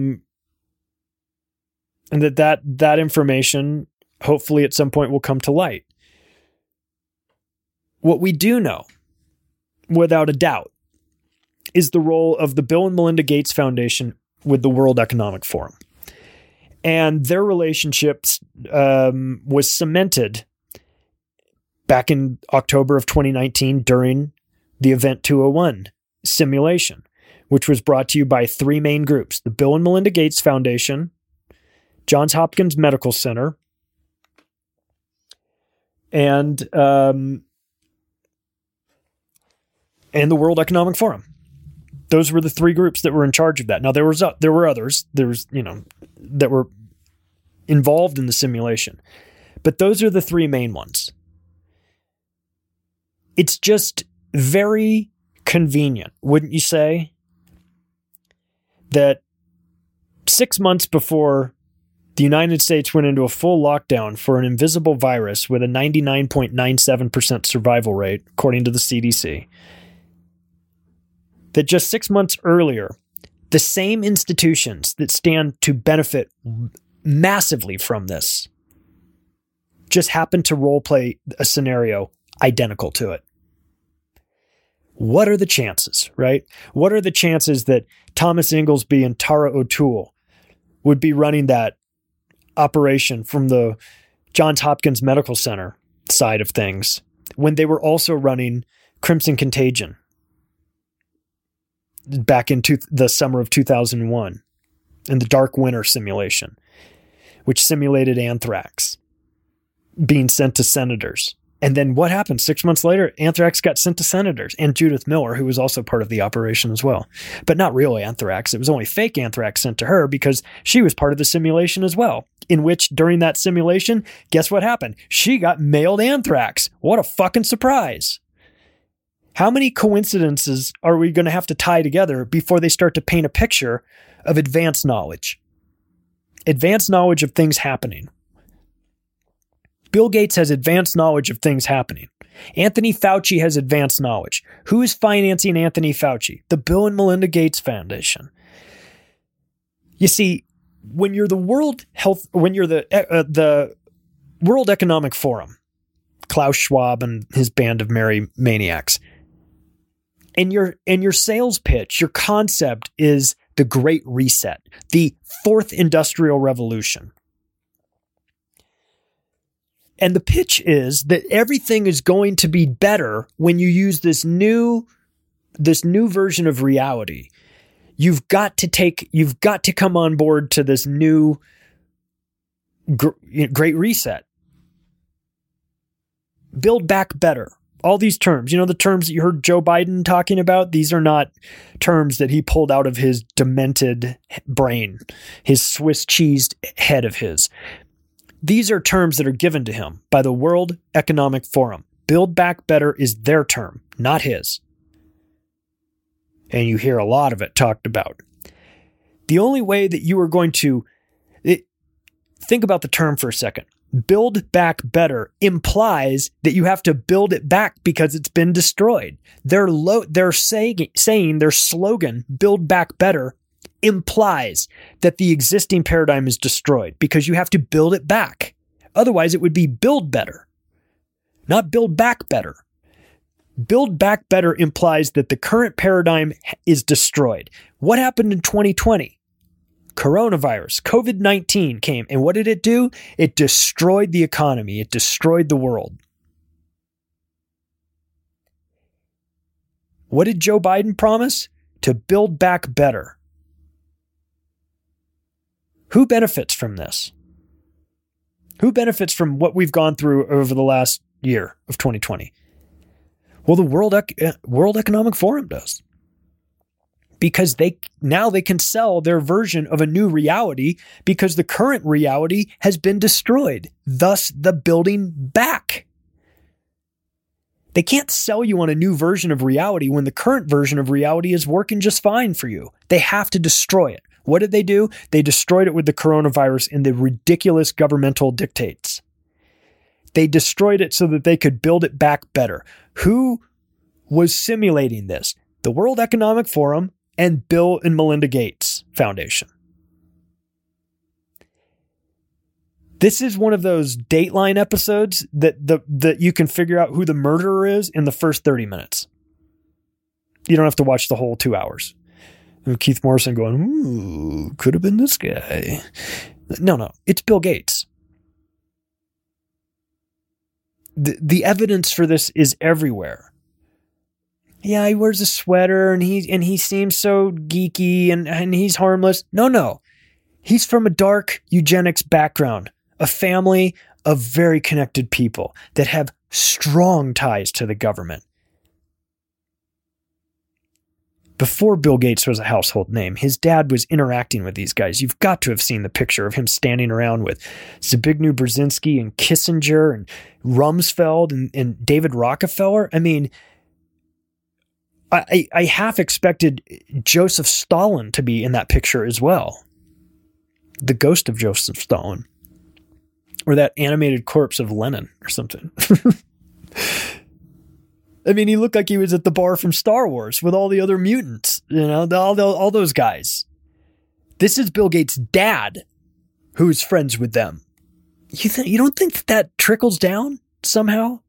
information hopefully at some point will come to light. What we do know, without a doubt, is the role of the Bill and Melinda Gates Foundation with the World Economic Forum, and their relationship was cemented back in October of 2019 during the Event 201 simulation, which was brought to you by three main groups: the Bill and Melinda Gates Foundation, Johns Hopkins Medical Center, and the World Economic Forum. Those were the three groups that were in charge of that. Now there were others. There was that were involved in the simulation, but those are the three main ones. It's just very convenient, wouldn't you say, that 6 months before the United States went into a full lockdown for an invisible virus with a 99.97% survival rate, according to the CDC, that just 6 months earlier, the same institutions that stand to benefit massively from this just happened to role play a scenario identical to it. What are the chances, right? What are the chances that Thomas Inglesby and Tara O'Toole would be running that operation from the Johns Hopkins Medical Center side of things when they were also running Crimson Contagion back in the summer of 2001 in the Dark Winter simulation, which simulated anthrax being sent to senators? And then what happened? 6 months later, anthrax got sent to senators and Judith Miller, who was also part of the operation as well. But not real anthrax. It was only fake anthrax sent to her because she was part of the simulation as well, in which during that simulation, guess what happened? She got mailed anthrax. What a fucking surprise. How many coincidences are we going to have to tie together before they start to paint a picture of advanced knowledge? Advanced knowledge of things happening. Bill Gates has advanced knowledge of things happening. Anthony Fauci has advanced knowledge. Who is financing Anthony Fauci? The Bill and Melinda Gates Foundation. You see, when you're the World Economic Forum, Klaus Schwab and his band of merry maniacs, and your sales pitch, your concept is the Great Reset, the Fourth Industrial Revolution. And the pitch is that everything is going to be better when you use this new version of reality. You've got to come on board to this new Great Reset. Build back better. All these terms, the terms that you heard Joe Biden talking about, these are not terms that he pulled out of his demented brain, his Swiss cheesed head of his. These are terms that are given to him by the World Economic Forum. Build back better is their term, not his. And you hear a lot of it talked about. The only way that you are going to think about the term for a second. Build back better implies that you have to build it back because it's been destroyed. They're saying their slogan, build back better, implies that the existing paradigm is destroyed because you have to build it back. Otherwise, it would be build better, not build back better. Build back better implies that the current paradigm is destroyed. What happened in 2020? Coronavirus, COVID-19 came, and what did it do? It destroyed the economy. It destroyed the world. What did Joe Biden promise? To build back better. Who benefits from this? Who benefits from what we've gone through over the last year of 2020? Well, the World Economic Forum does. Because they can sell their version of a new reality because the current reality has been destroyed. Thus, the building back. They can't sell you on a new version of reality when the current version of reality is working just fine for you. They have to destroy it. What did they do? They destroyed it with the coronavirus and the ridiculous governmental dictates. They destroyed it so that they could build it back better. Who was simulating this? The World Economic Forum and Bill and Melinda Gates Foundation. This is one of those Dateline episodes that you can figure out who the murderer is in the first 30 minutes. You don't have to watch the whole 2 hours. And Keith Morrison going, ooh, could have been this guy. No, it's Bill Gates. The evidence for this is everywhere. Yeah, he wears a sweater and he seems so geeky and he's harmless. No. He's from a dark eugenics background, a family of very connected people that have strong ties to the government. Before Bill Gates was a household name, his dad was interacting with these guys. You've got to have seen the picture of him standing around with Zbigniew Brzezinski and Kissinger and Rumsfeld and David Rockefeller. I mean, I half expected Joseph Stalin to be in that picture as well. The ghost of Joseph Stalin. Or that animated corpse of Lenin or something. I mean, he looked like he was at the bar from Star Wars with all the other mutants, all those guys. This is Bill Gates' dad who's friends with them. You don't think that trickles down somehow?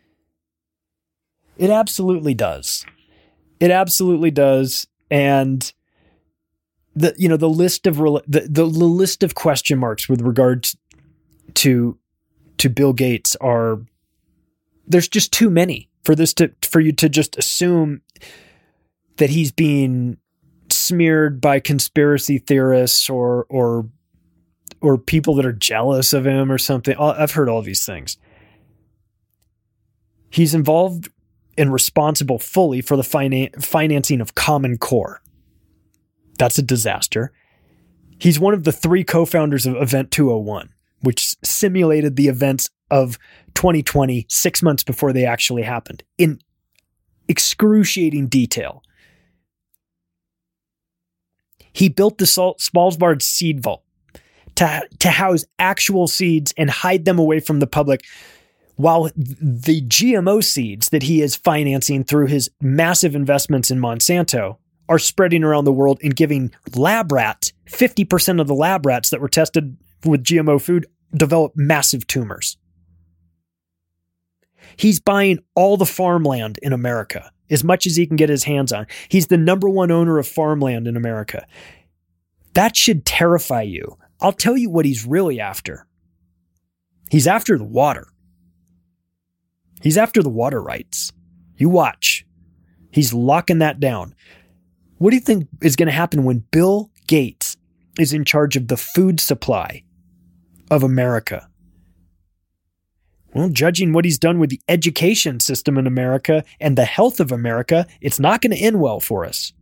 It absolutely does. It absolutely does. And the list of question marks with regards to Bill Gates there's just too many for you to just assume that he's being smeared by conspiracy theorists or people that are jealous of him or something. I've heard all these things. He's involved and responsible fully for the financing of Common Core. That's a disaster. He's one of the 3 co-founders of Event 201, which simulated the events of 2020 6 months before they actually happened in excruciating detail. He built the Svalbard seed vault to house actual seeds and hide them away from the public, while the GMO seeds that he is financing through his massive investments in Monsanto are spreading around the world and giving lab rats, 50% of the lab rats that were tested with GMO food develop massive tumors. He's buying all the farmland in America, as much as he can get his hands on. He's the number 1 owner of farmland in America. That should terrify you. I'll tell you what he's really after. He's after the water. He's after the water rights. You watch. He's locking that down. What do you think is going to happen when Bill Gates is in charge of the food supply of America? Well, judging what he's done with the education system in America and the health of America, it's not going to end well for us.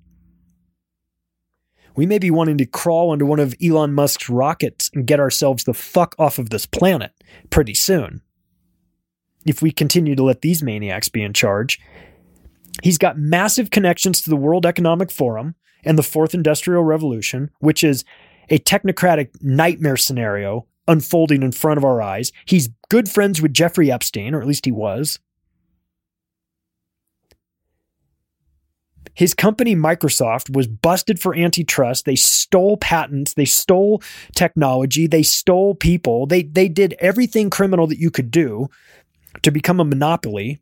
We may be wanting to crawl under one of Elon Musk's rockets and get ourselves the fuck off of this planet pretty soon, if we continue to let these maniacs be in charge. He's got massive connections to the World Economic Forum and the Fourth Industrial Revolution, which is a technocratic nightmare scenario unfolding in front of our eyes. He's good friends with Jeffrey Epstein, or at least he was. His company, Microsoft, was busted for antitrust. They stole patents. They stole technology. They stole people. They did everything criminal that you could do to become a monopoly.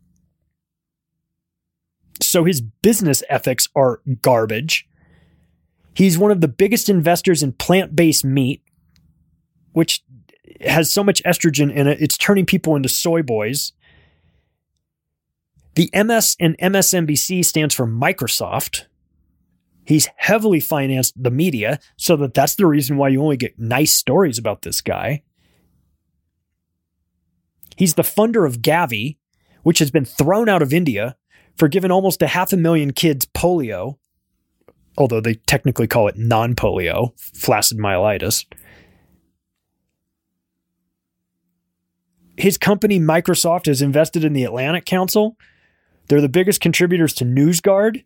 So his business ethics are garbage. He's one of the biggest investors in plant-based meat, which has so much estrogen in it, it's turning people into soy boys. The MS and MSNBC stands for Microsoft. He's heavily financed the media, so that's the reason why you only get nice stories about this guy. He's the funder of Gavi, which has been thrown out of India for giving almost 500,000 kids polio, although they technically call it non-polio, flaccid myelitis. His company, Microsoft, has invested in the Atlantic Council. They're the biggest contributors to NewsGuard.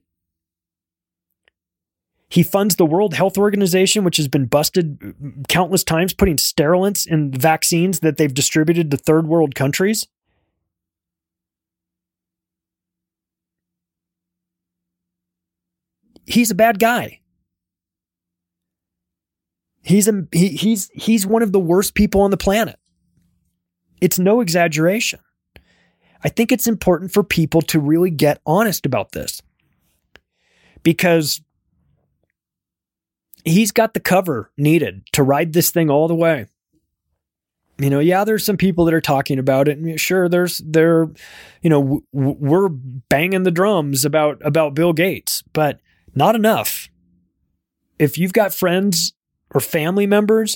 He funds the World Health Organization, which has been busted countless times, putting sterilants in vaccines that they've distributed to third world countries. He's a bad guy. He's one of the worst people on the planet. It's no exaggeration. I think it's important for people to really get honest about this, because he's got the cover needed to ride this thing all the way. Yeah, there's some people that are talking about it, and sure, we're banging the drums about Bill Gates, but not enough. If you've got friends or family members,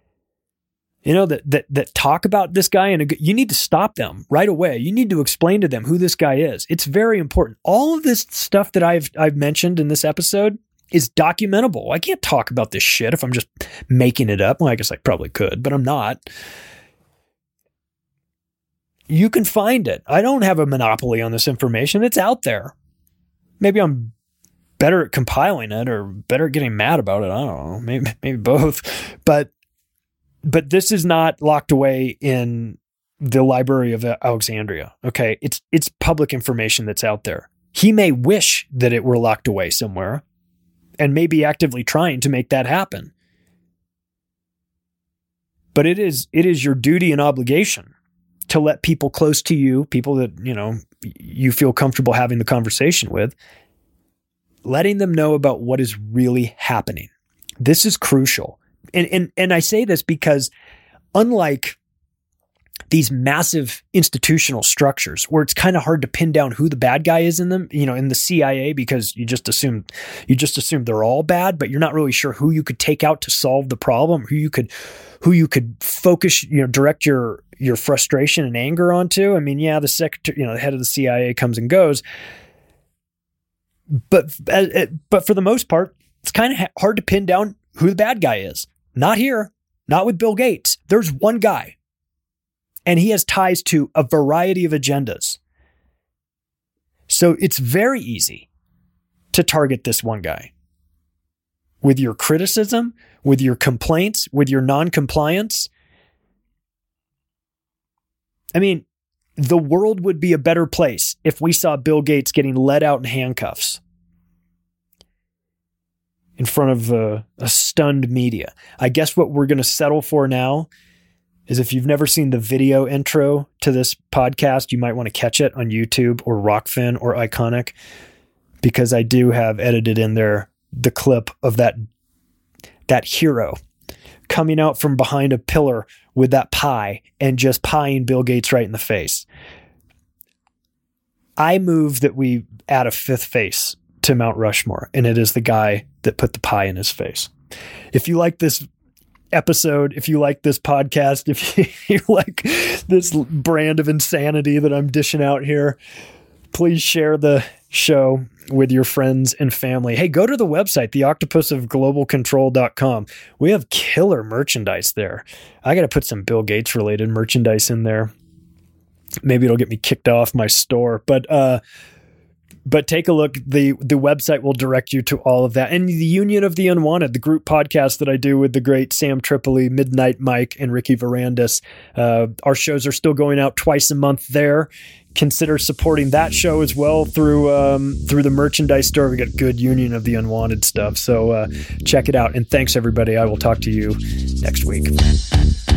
that talk about this guy, and you need to stop them right away. You need to explain to them who this guy is. It's very important. All of this stuff that I've mentioned in this episode is documentable. I can't talk about this shit if I'm just making it up. Well, I guess I probably could, but I'm not. You can find it. I don't have a monopoly on this information. It's out there. Maybe I'm better at compiling it or better at getting mad about it. I don't know. Maybe both. But this is not locked away in the Library of Alexandria. Okay. It's public information that's out there. He may wish that it were locked away somewhere and may be actively trying to make that happen. But it is your duty and obligation to let people close to you, people that, you feel comfortable having the conversation with, letting them know about what is really happening. This is crucial. And I say this because unlike these massive institutional structures where it's kind of hard to pin down who the bad guy is in them, in the CIA, because you just assume they're all bad, but you're not really sure who you could take out to solve the problem, who you could focus, direct your frustration and anger onto. I mean, yeah, the secretary, the head of the CIA comes and goes, but for the most part, it's kind of hard to pin down who the bad guy is. Not here, not with Bill Gates. There's one guy, and he has ties to a variety of agendas. So it's very easy to target this one guy with your criticism, with your complaints, with your non-compliance. I mean, the world would be a better place if we saw Bill Gates getting let out in handcuffs in front of a stunned media. I guess what we're going to settle for now is, if you've never seen the video intro to this podcast, you might want to catch it on YouTube or Rockfin or Iconic, because I do have edited in there the clip of that hero coming out from behind a pillar with that pie and just pieing Bill Gates right in the face. I move that we add a fifth face to Mount Rushmore, and it is the guy that put the pie in his face. If you like this episode, if you like this podcast, if you like this brand of insanity that I'm dishing out here, please share the show with your friends and family. Hey, go to the website, theoctopusofglobalcontrol.com. We have killer merchandise there. I got to put some Bill Gates related merchandise in there. Maybe it'll get me kicked off my store, but But take a look. The website will direct you to all of that. And the Union of the Unwanted, the group podcast that I do with the great Sam Tripoli, Midnight Mike, and Ricky Varandas. Our shows are still going out twice a month there. Consider supporting that show as well through the merchandise store. We got good Union of the Unwanted stuff. So check it out. And thanks, everybody. I will talk to you next week.